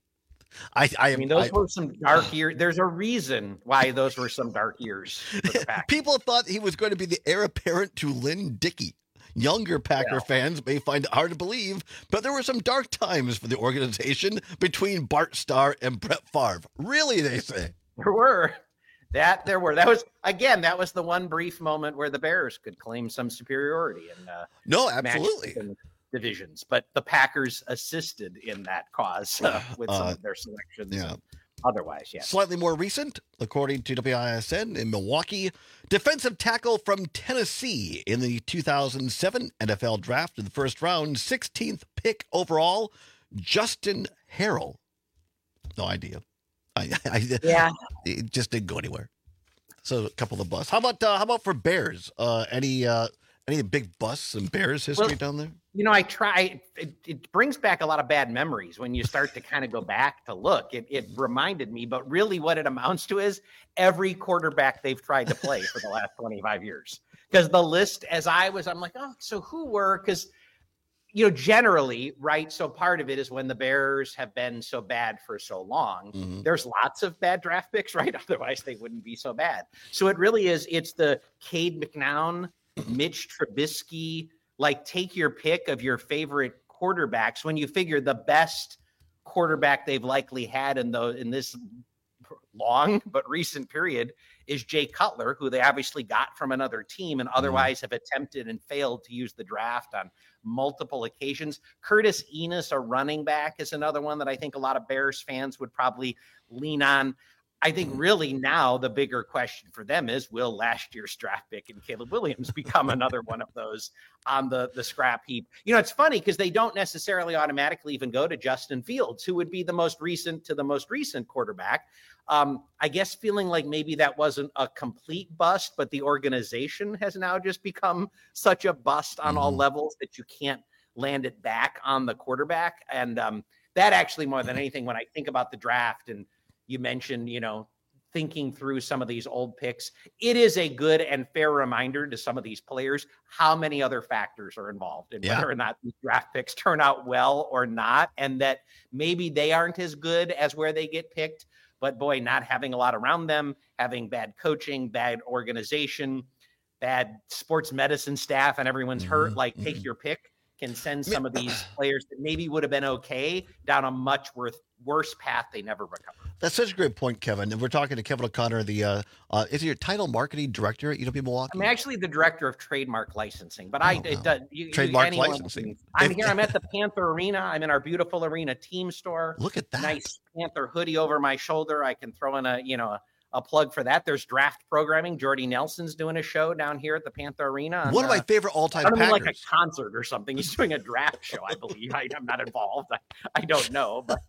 I mean, those were some dark years. There's a reason why those were some dark years for the Packers. People thought he was going to be the heir apparent to Lynn Dickey. Younger Packer fans may find it hard to believe, but there were some dark times for the organization between Bart Starr and Brett Favre. Really, they say. There were. That was the one brief moment where the Bears could claim some superiority in no, absolutely. Divisions, but the Packers assisted in that cause with some of their selections. Yeah. Otherwise, yeah. Slightly more recent, according to WISN in Milwaukee, defensive tackle from Tennessee in the 2007 NFL draft in the first round, 16th pick overall, Justin Harrell. No idea. It just didn't go anywhere. So a couple of busts. How about for Bears? Any big busts in Bears history down there? You know, it brings back a lot of bad memories when you start to kind of go back to look. It reminded me, but really what it amounts to is every quarterback they've tried to play for the last 25 years. Because the list, I'm like, oh, so who were? Because, you know, generally, right, so part of it is when the Bears have been so bad for so long, there's lots of bad draft picks, right? Otherwise, they wouldn't be so bad. So it really is, it's the Cade McNown, Mitch Trubisky, like take your pick of your favorite quarterbacks when you figure the best quarterback they've likely had in this long but recent period is Jay Cutler, who they obviously got from another team and otherwise have attempted and failed to use the draft on multiple occasions. Curtis Enos, a running back, is another one that I think a lot of Bears fans would probably lean on. I think really now the bigger question for them is, will last year's draft pick and Caleb Williams become another one of those on the scrap heap? You know, it's funny because they don't necessarily automatically even go to Justin Fields, who would be the most recent quarterback. I guess feeling like maybe that wasn't a complete bust, but the organization has now just become such a bust on all levels that you can't land it back on the quarterback. And that actually, more than anything, when I think about the draft, and you mentioned, you know, thinking through some of these old picks, it is a good and fair reminder to some of these players how many other factors are involved in whether or not these draft picks turn out well or not, and that maybe they aren't as good as where they get picked. But boy, not having a lot around them, having bad coaching, bad organization, bad sports medicine staff, and everyone's hurt, like take your pick, can send some of these players that maybe would have been okay down a much worse path they never recover. That's such a great point, Kevin. And we're talking to Kevin O'Connor, is he your title marketing director at UW Milwaukee? I'm actually the director of trademark licensing, but trademark licensing. I'm here. I'm at the Panther Arena. I'm in our beautiful arena team store. Look at that. Nice Panther hoodie over my shoulder. I can throw in a a plug for that. There's draft programming. Jordy Nelson's doing a show down here at the Panther Arena. One of my favorite all-time I don't mean Packers. like a concert or something. He's doing a draft show, I believe. I'm not involved. I don't know. But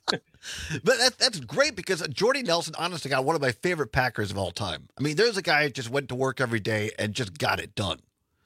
that's great because Jordy Nelson, honest to God, one of my favorite Packers of all time. I mean, there's a guy who just went to work every day and just got it done.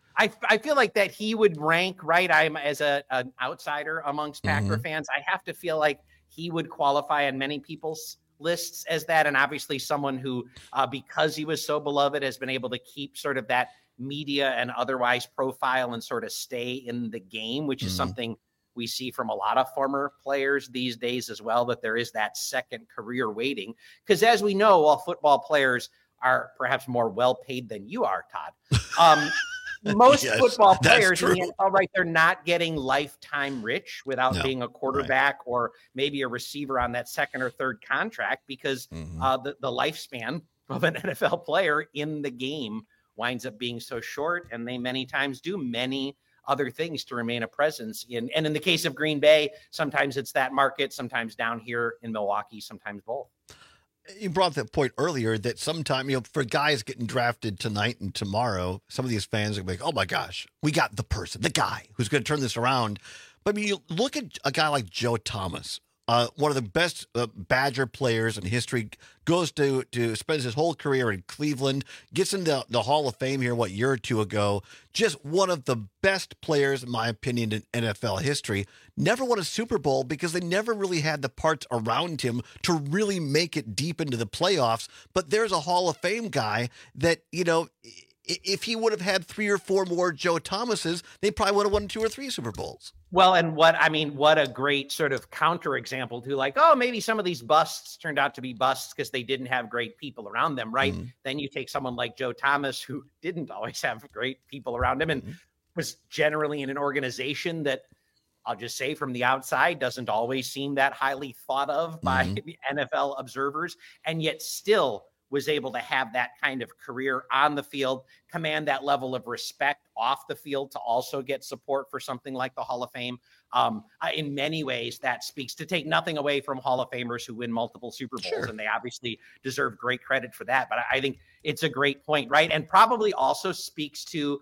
I feel like that he would rank, right? I'm as an outsider amongst Packer fans. I have to feel like he would qualify on many people's lists as that. And obviously someone who, because he was so beloved, has been able to keep sort of that media and otherwise profile and sort of stay in the game, which is something we see from a lot of former players these days as well, that there is that second career waiting. Because as we know, while football players are perhaps more well paid than you are, Todd, most football players in the NFL, right, they're not getting lifetime rich without being a quarterback or maybe a receiver on that second or third contract, because the lifespan of an NFL player in the game winds up being so short, and they many times do many other things to remain a presence in. And in the case of Green Bay, sometimes it's that market, sometimes down here in Milwaukee, sometimes both. You brought up that point earlier that sometime, for guys getting drafted tonight and tomorrow, some of these fans are going to be like, oh my gosh, we got the person, the guy who's going to turn this around. But I mean, you look at a guy like Joe Thomas, one of the best Badger players in history, goes to spends his whole career in Cleveland, gets into the Hall of Fame here, a year or two ago. Just one of the best players, in my opinion, in NFL history. Never won a Super Bowl because they never really had the parts around him to really make it deep into the playoffs. But there's a Hall of Fame guy that, if he would have had 3 or 4 more Joe Thomases, they probably would have won 2 or 3 Super Bowls. Well, and what a great sort of counterexample to like, oh, maybe some of these busts turned out to be busts because they didn't have great people around them, right? Then you take someone like Joe Thomas, who didn't always have great people around him and was generally in an organization that, I'll just say from the outside, doesn't always seem that highly thought of by the NFL observers, and yet still was able to have that kind of career on the field, command that level of respect off the field to also get support for something like the Hall of Fame. In many ways, that speaks, to take nothing away from Hall of Famers who win multiple Super Bowls, and they obviously deserve great credit for that. But I think it's a great point, right? And probably also speaks to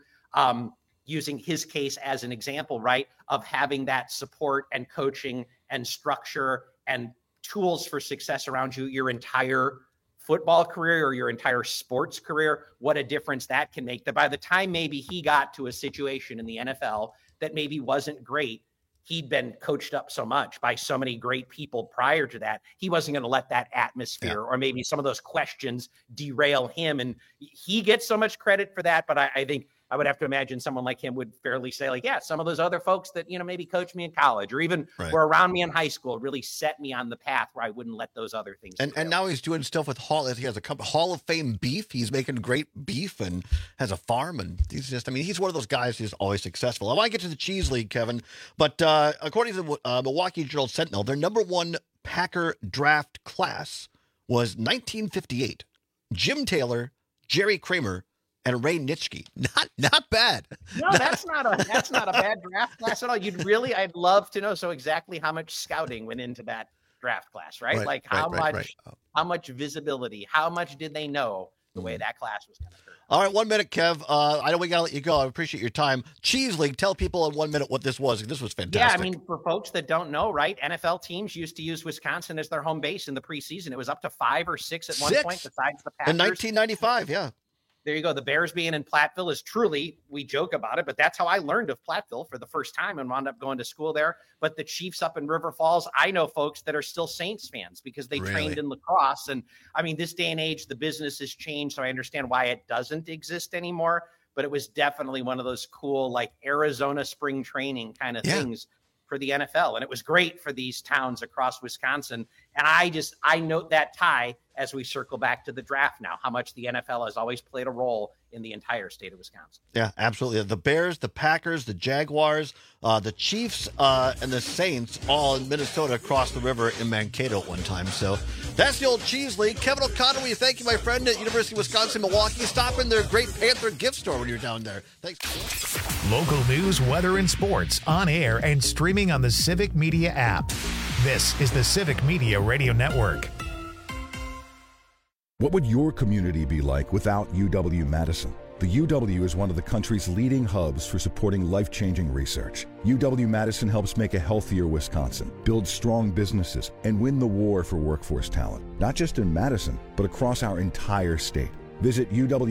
using his case as an example, right, of having that support and coaching and structure and tools for success around you your entire football career or your entire sports career, what a difference that can make. That by the time maybe he got to a situation in the NFL that maybe wasn't great, he'd been coached up so much by so many great people prior to that, he wasn't going to let that atmosphere or maybe some of those questions derail him. And he gets so much credit for that. But I think I would have to imagine someone like him would fairly say, like, yeah, some of those other folks that, maybe coached me in college or even were around me in high school really set me on the path where I wouldn't let those other things. And now he's doing stuff with he has a Hall of Fame beef. He's making great beef and has a farm. And he's just, he's one of those guys who's always successful. I want to get to the Cheese League, Kevin. But according to the Milwaukee Journal Sentinel, their number 1 Packer draft class was 1958. Jim Taylor, Jerry Kramer, and Ray Nitschke. Not bad. No, that's not a bad draft class at all. I'd love to know exactly how much scouting went into that draft class, right? How much visibility, how much did they know the way that class was going to turn out? All right, 1 minute, Kev. I know we got to let you go. I appreciate your time. Cheese League, tell people in 1 minute what this was. This was fantastic. Yeah, for folks that don't know, right, NFL teams used to use Wisconsin as their home base in the preseason. It was up to 5 or 6 at one point besides the Packers. In 1995, yeah. There you go. The Bears being in Platteville is truly, we joke about it, but that's how I learned of Platteville for the first time and wound up going to school there. But the Chiefs up in River Falls, I know folks that are still Saints fans because they trained in lacrosse. And this day and age, the business has changed, so I understand why it doesn't exist anymore. But it was definitely one of those cool, Arizona spring training kind of things for the NFL. And it was great for these towns across Wisconsin. And I note that tie as we circle back to the draft now, how much the NFL has always played a role in the entire state of Wisconsin. Yeah, absolutely. The Bears, the Packers, the Jaguars, the Chiefs, and the Saints all in Minnesota across the river in Mankato at one time. So that's the old Cheese League. Kevin O'Connor, we thank you, my friend, at University of Wisconsin-Milwaukee. Stop in their great Panther gift store when you're down there. Thanks. Local news, weather, and sports on air and streaming on the Civic Media app. This is the Civic Media Radio Network. What would your community be like without UW-Madison? The UW is one of the country's leading hubs for supporting life-changing research. UW-Madison helps make a healthier Wisconsin, build strong businesses, and win the war for workforce talent, not just in Madison, but across our entire state. Visit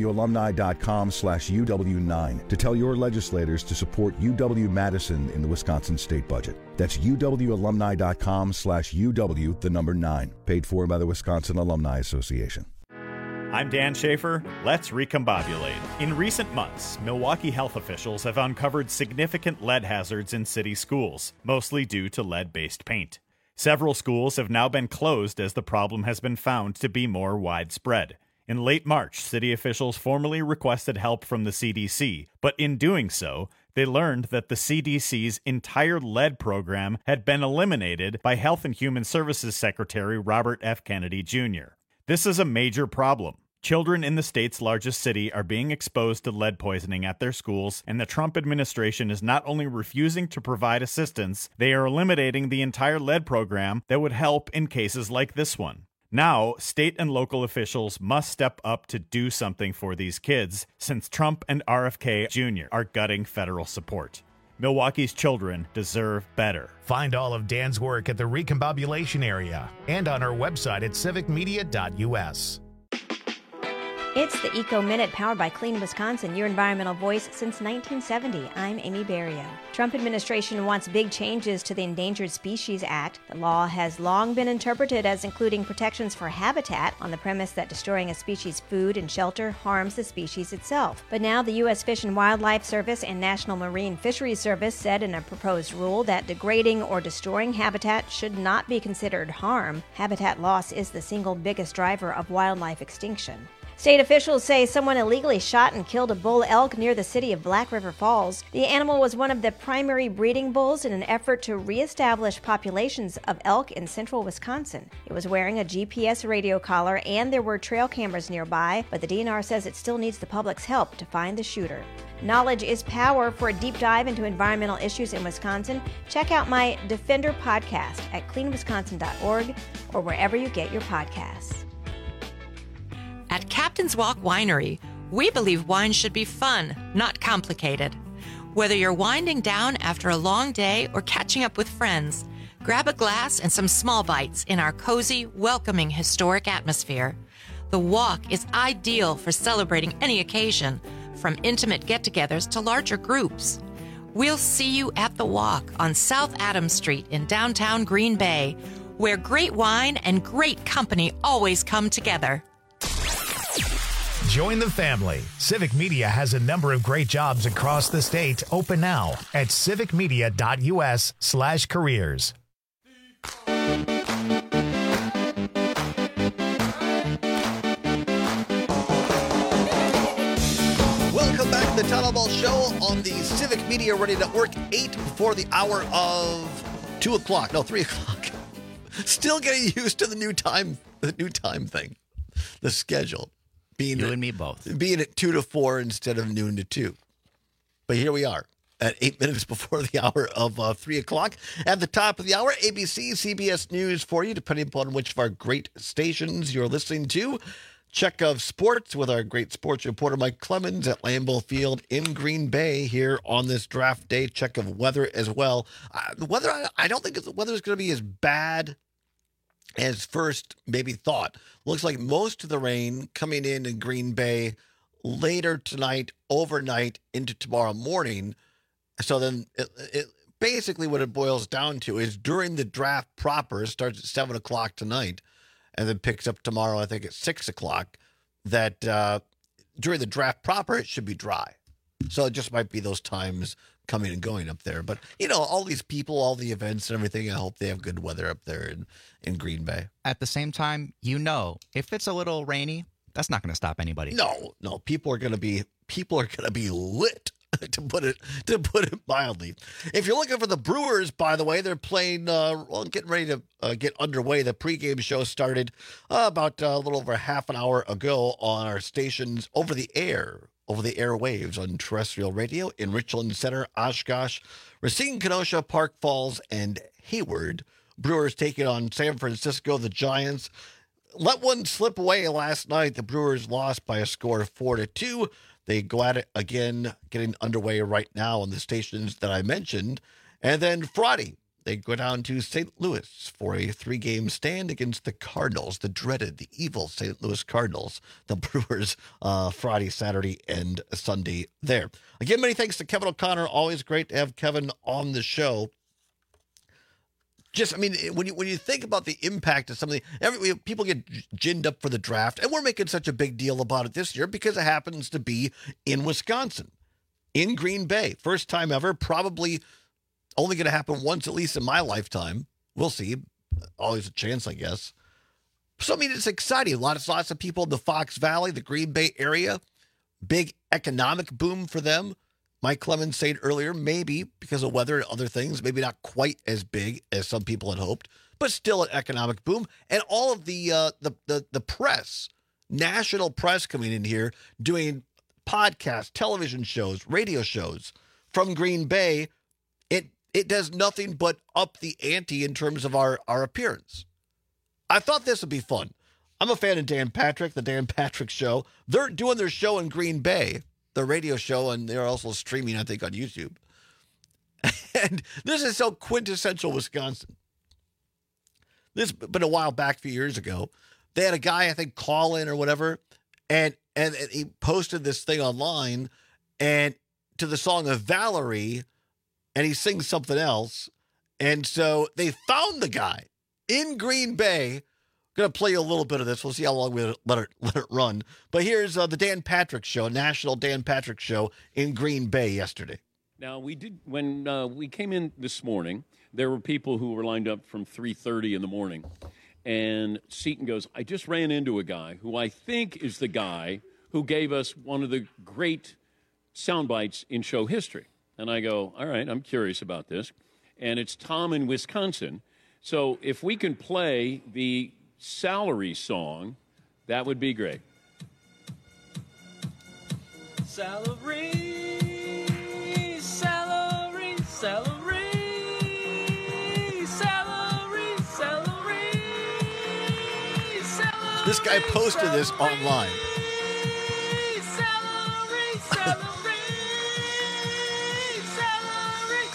uwalumni.com/UW9 to tell your legislators to support UW-Madison in the Wisconsin state budget. That's uwalumni.com/UW, the number 9, paid for by the Wisconsin Alumni Association. I'm Dan Schaefer. Let's recombobulate. In recent months, Milwaukee health officials have uncovered significant lead hazards in city schools, mostly due to lead-based paint. Several schools have now been closed as the problem has been found to be more widespread. In late March, city officials formally requested help from the CDC, but in doing so, they learned that the CDC's entire lead program had been eliminated by Health and Human Services Secretary Robert F. Kennedy Jr. This is a major problem. Children in the state's largest city are being exposed to lead poisoning at their schools, and the Trump administration is not only refusing to provide assistance, they are eliminating the entire lead program that would help in cases like this one. Now, state and local officials must step up to do something for these kids, since Trump and RFK Jr. are gutting federal support. Milwaukee's children deserve better. Find all of Dan's work at the Recombobulation Area and on our website at civicmedia.us. It's the Eco Minute powered by Clean Wisconsin, your environmental voice since 1970. I'm Amy Berrio. Trump administration wants big changes to the Endangered Species Act. The law has long been interpreted as including protections for habitat on the premise that destroying a species' food and shelter harms the species itself. But now the U.S. Fish and Wildlife Service and National Marine Fisheries Service said in a proposed rule that degrading or destroying habitat should not be considered harm. Habitat loss is the single biggest driver of wildlife extinction. State officials say someone illegally shot and killed a bull elk near the city of Black River Falls. The animal was one of the primary breeding bulls in an effort to reestablish populations of elk in central Wisconsin. It was wearing a GPS radio collar and there were trail cameras nearby, but the DNR says it still needs the public's help to find the shooter. Knowledge is power. For a deep dive into environmental issues in Wisconsin, check out my Defender podcast at cleanwisconsin.org or wherever you get your podcasts. At Captain's Walk Winery, we believe wine should be fun, not complicated. Whether you're winding down after a long day or catching up with friends, grab a glass and some small bites in our cozy, welcoming, historic atmosphere. The Walk is ideal for celebrating any occasion, from intimate get-togethers to larger groups. We'll see you at The Walk on South Adams Street in downtown Green Bay, where great wine and great company always come together. Join the family. Civic Media has a number of great jobs across the state open now at civicmedia.us/careers. Welcome back to the Town Hall Ball Show on the Civic Media Radio Network, 8 before the hour of 2 o'clock. No, 3 o'clock. Still getting used to the new time thing, the schedule. Being you and me both. Being at 2 to 4 instead of noon to 2. But here we are at 8 minutes before the hour of 3 o'clock. At the top of the hour, ABC, CBS News for you, depending upon which of our great stations you're listening to. Check of sports with our great sports reporter Mike Clemens at Lambeau Field in Green Bay here on this draft day. Check of weather as well. The weather, I don't think the weather is going to be as bad as first maybe thought. Looks like most of the rain coming in Green Bay later tonight, overnight, into tomorrow morning. So then it basically what it boils down to is during the draft proper, it starts at 7 o'clock tonight and then picks up tomorrow, I think, at 6 o'clock, that during the draft proper, it should be dry. So it just might be those times coming and going up there. But, you know, all these people, all the events and everything, I hope they have good weather up there in Green Bay. At the same time, you know, if it's a little rainy, that's not going to stop anybody. No, people are going to be lit, to put it mildly. If you're looking for the Brewers, by the way, they're playing, getting ready to get underway. The pregame show started about a little over half an hour ago on our stations over the airwaves on terrestrial radio in Richland Center, Oshkosh, Racine, Kenosha, Park Falls, and Hayward. Brewers taking on San Francisco, the Giants. let one slip away last night. The Brewers lost by a score of 4-2. They go at it again, getting underway right now on the stations that I mentioned. And then Friday, they go down to St. Louis for a 3-game stand against the Cardinals, the dreaded, the evil St. Louis Cardinals. The Brewers Friday, Saturday, and Sunday there. Again, many thanks to Kevin O'Connor. Always great to have Kevin on the show. When you think about the impact of something, people get ginned up for the draft, and we're making such a big deal about it this year because it happens to be in Wisconsin, in Green Bay. First time ever, probably only going to happen once, at least in my lifetime. We'll see. Always a chance, I guess. So, it's exciting. Lots of people in the Fox Valley, the Green Bay area. Big economic boom for them. Mike Clemens said earlier, maybe because of weather and other things, maybe not quite as big as some people had hoped, but still an economic boom. And all of the press, national press coming in here, doing podcasts, television shows, radio shows from Green Bay, it does nothing but up the ante in terms of our appearance. I thought this would be fun. I'm a fan of Dan Patrick, the Dan Patrick Show. They're doing their show in Green Bay, the radio show, and they're also streaming, I think, on YouTube. And this is so quintessential Wisconsin. This has been a while back, a few years ago. They had a guy, I think, call in or whatever, and he posted this thing online and to the song of Valerie, and he sings something else. And so they found the guy in Green Bay. Going to play you a little bit of this. We'll see how long we let it run. But here's the Dan Patrick Show, National Dan Patrick Show in Green Bay yesterday. Now, when we came in this morning, there were people who were lined up from 3:30 in the morning. And Seton goes, I just ran into a guy who I think is the guy who gave us one of the great sound bites in show history. And I go, all right, I'm curious about this. And it's Tom in Wisconsin. So if we can play the Salary song, that would be great. Salary, salary, salary, salary, salary, salary. This guy posted this online. Salary, salary, salary,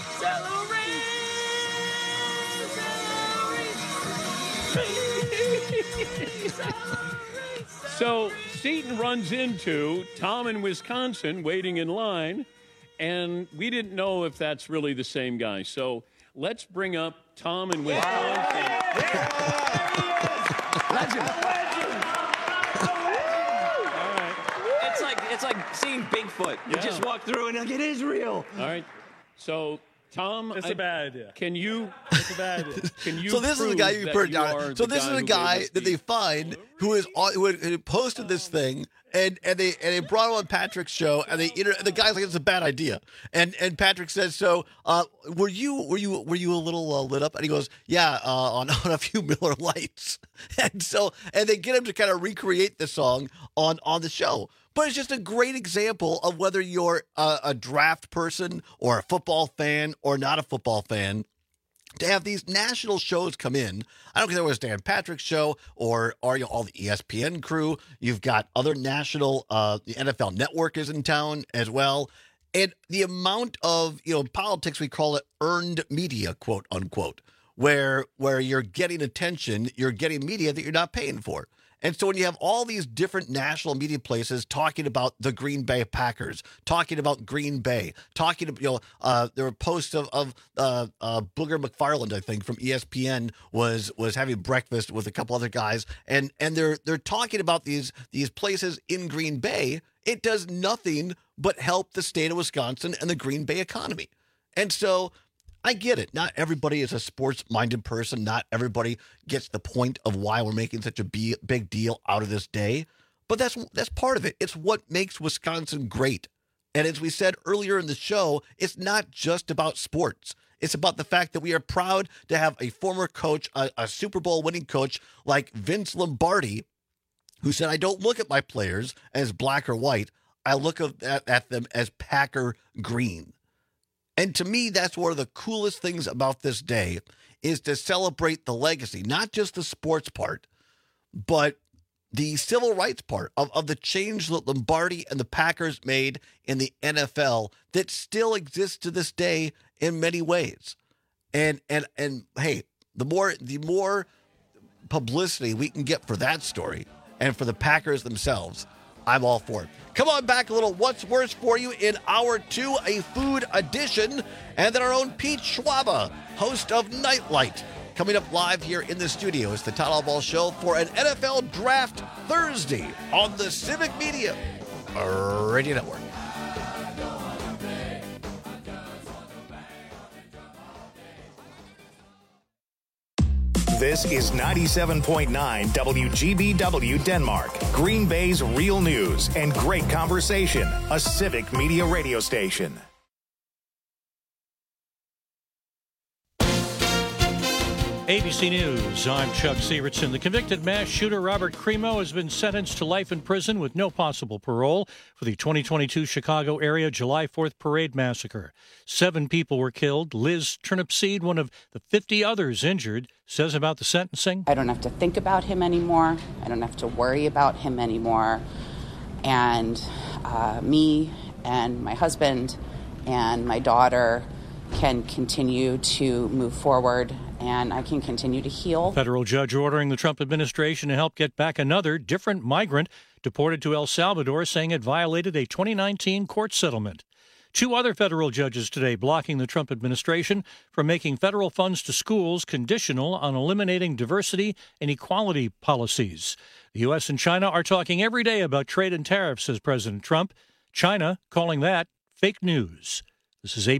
salary. So Seton runs into Tom in Wisconsin waiting in line, and we didn't know if that's really the same guy. So let's bring up Tom in Wisconsin. Legend. It's like seeing Bigfoot. You just walk through and like, it is real. All right. So Tom, it's a bad idea. Can you? It's a bad idea. Can you? So this is the guy you put down. So this is a guy that they find who had posted this thing, and they brought him on Patrick's show, and the guy's like, it's a bad idea, and Patrick says, so were you a little lit up? And he goes, yeah, on a few Miller Lights, and they get him to kind of recreate the song on the show. But it's just a great example of whether you're a draft person or a football fan or not a football fan, to have these national shows come in. I don't care whether it's Dan Patrick's show or all the ESPN crew. You've got other national, the NFL Network is in town as well. And the amount of, politics, we call it earned media, quote unquote, where you're getting attention, you're getting media that you're not paying for. And so when you have all these different national media places talking about the Green Bay Packers, talking about Green Bay, talking about, there were posts of Booger McFarland, I think, from ESPN was having breakfast with a couple other guys, and they're talking about these places in Green Bay. It does nothing but help the state of Wisconsin and the Green Bay economy. And so I get it. Not everybody is a sports-minded person. Not everybody gets the point of why we're making such a big deal out of this day. But that's part of it. It's what makes Wisconsin great. And as we said earlier in the show, it's not just about sports. It's about the fact that we are proud to have a former coach, a Super Bowl winning coach like Vince Lombardi, who said, I don't look at my players as black or white. I look at them as Packer green. And to me, that's one of the coolest things about this day is to celebrate the legacy, not just the sports part, but the civil rights part of the change that Lombardi and the Packers made in the NFL that still exists to this day in many ways. And hey, the more publicity we can get for that story and for the Packers themselves, I'm all for it. Come on back a little What's Worse for You in Hour 2, a food edition, and then our own Pete Schwaba, host of Nightlight. Coming up live here in the studio is the Todd Ball Show for an NFL Draft Thursday on the Civic Media Radio Network. This is 97.9 WGBW Denmark, Green Bay's real news and great conversation, a Civic Media radio station. ABC News, I'm Chuck Sievertson. The convicted mass shooter Robert Crimo has been sentenced to life in prison with no possible parole for the 2022 Chicago area July 4th parade massacre. 7 people were killed. Liz Turnipseed, one of the 50 others injured, says about the sentencing. I don't have to think about him anymore. I don't have to worry about him anymore. And me and my husband and my daughter can continue to move forward, and I can continue to heal. Federal judge ordering the Trump administration to help get back another different migrant deported to El Salvador, saying it violated a 2019 court settlement. 2 other federal judges today blocking the Trump administration from making federal funds to schools conditional on eliminating diversity and equality policies. The U.S. and China are talking every day about trade and tariffs, says President Trump. China calling that fake news. This is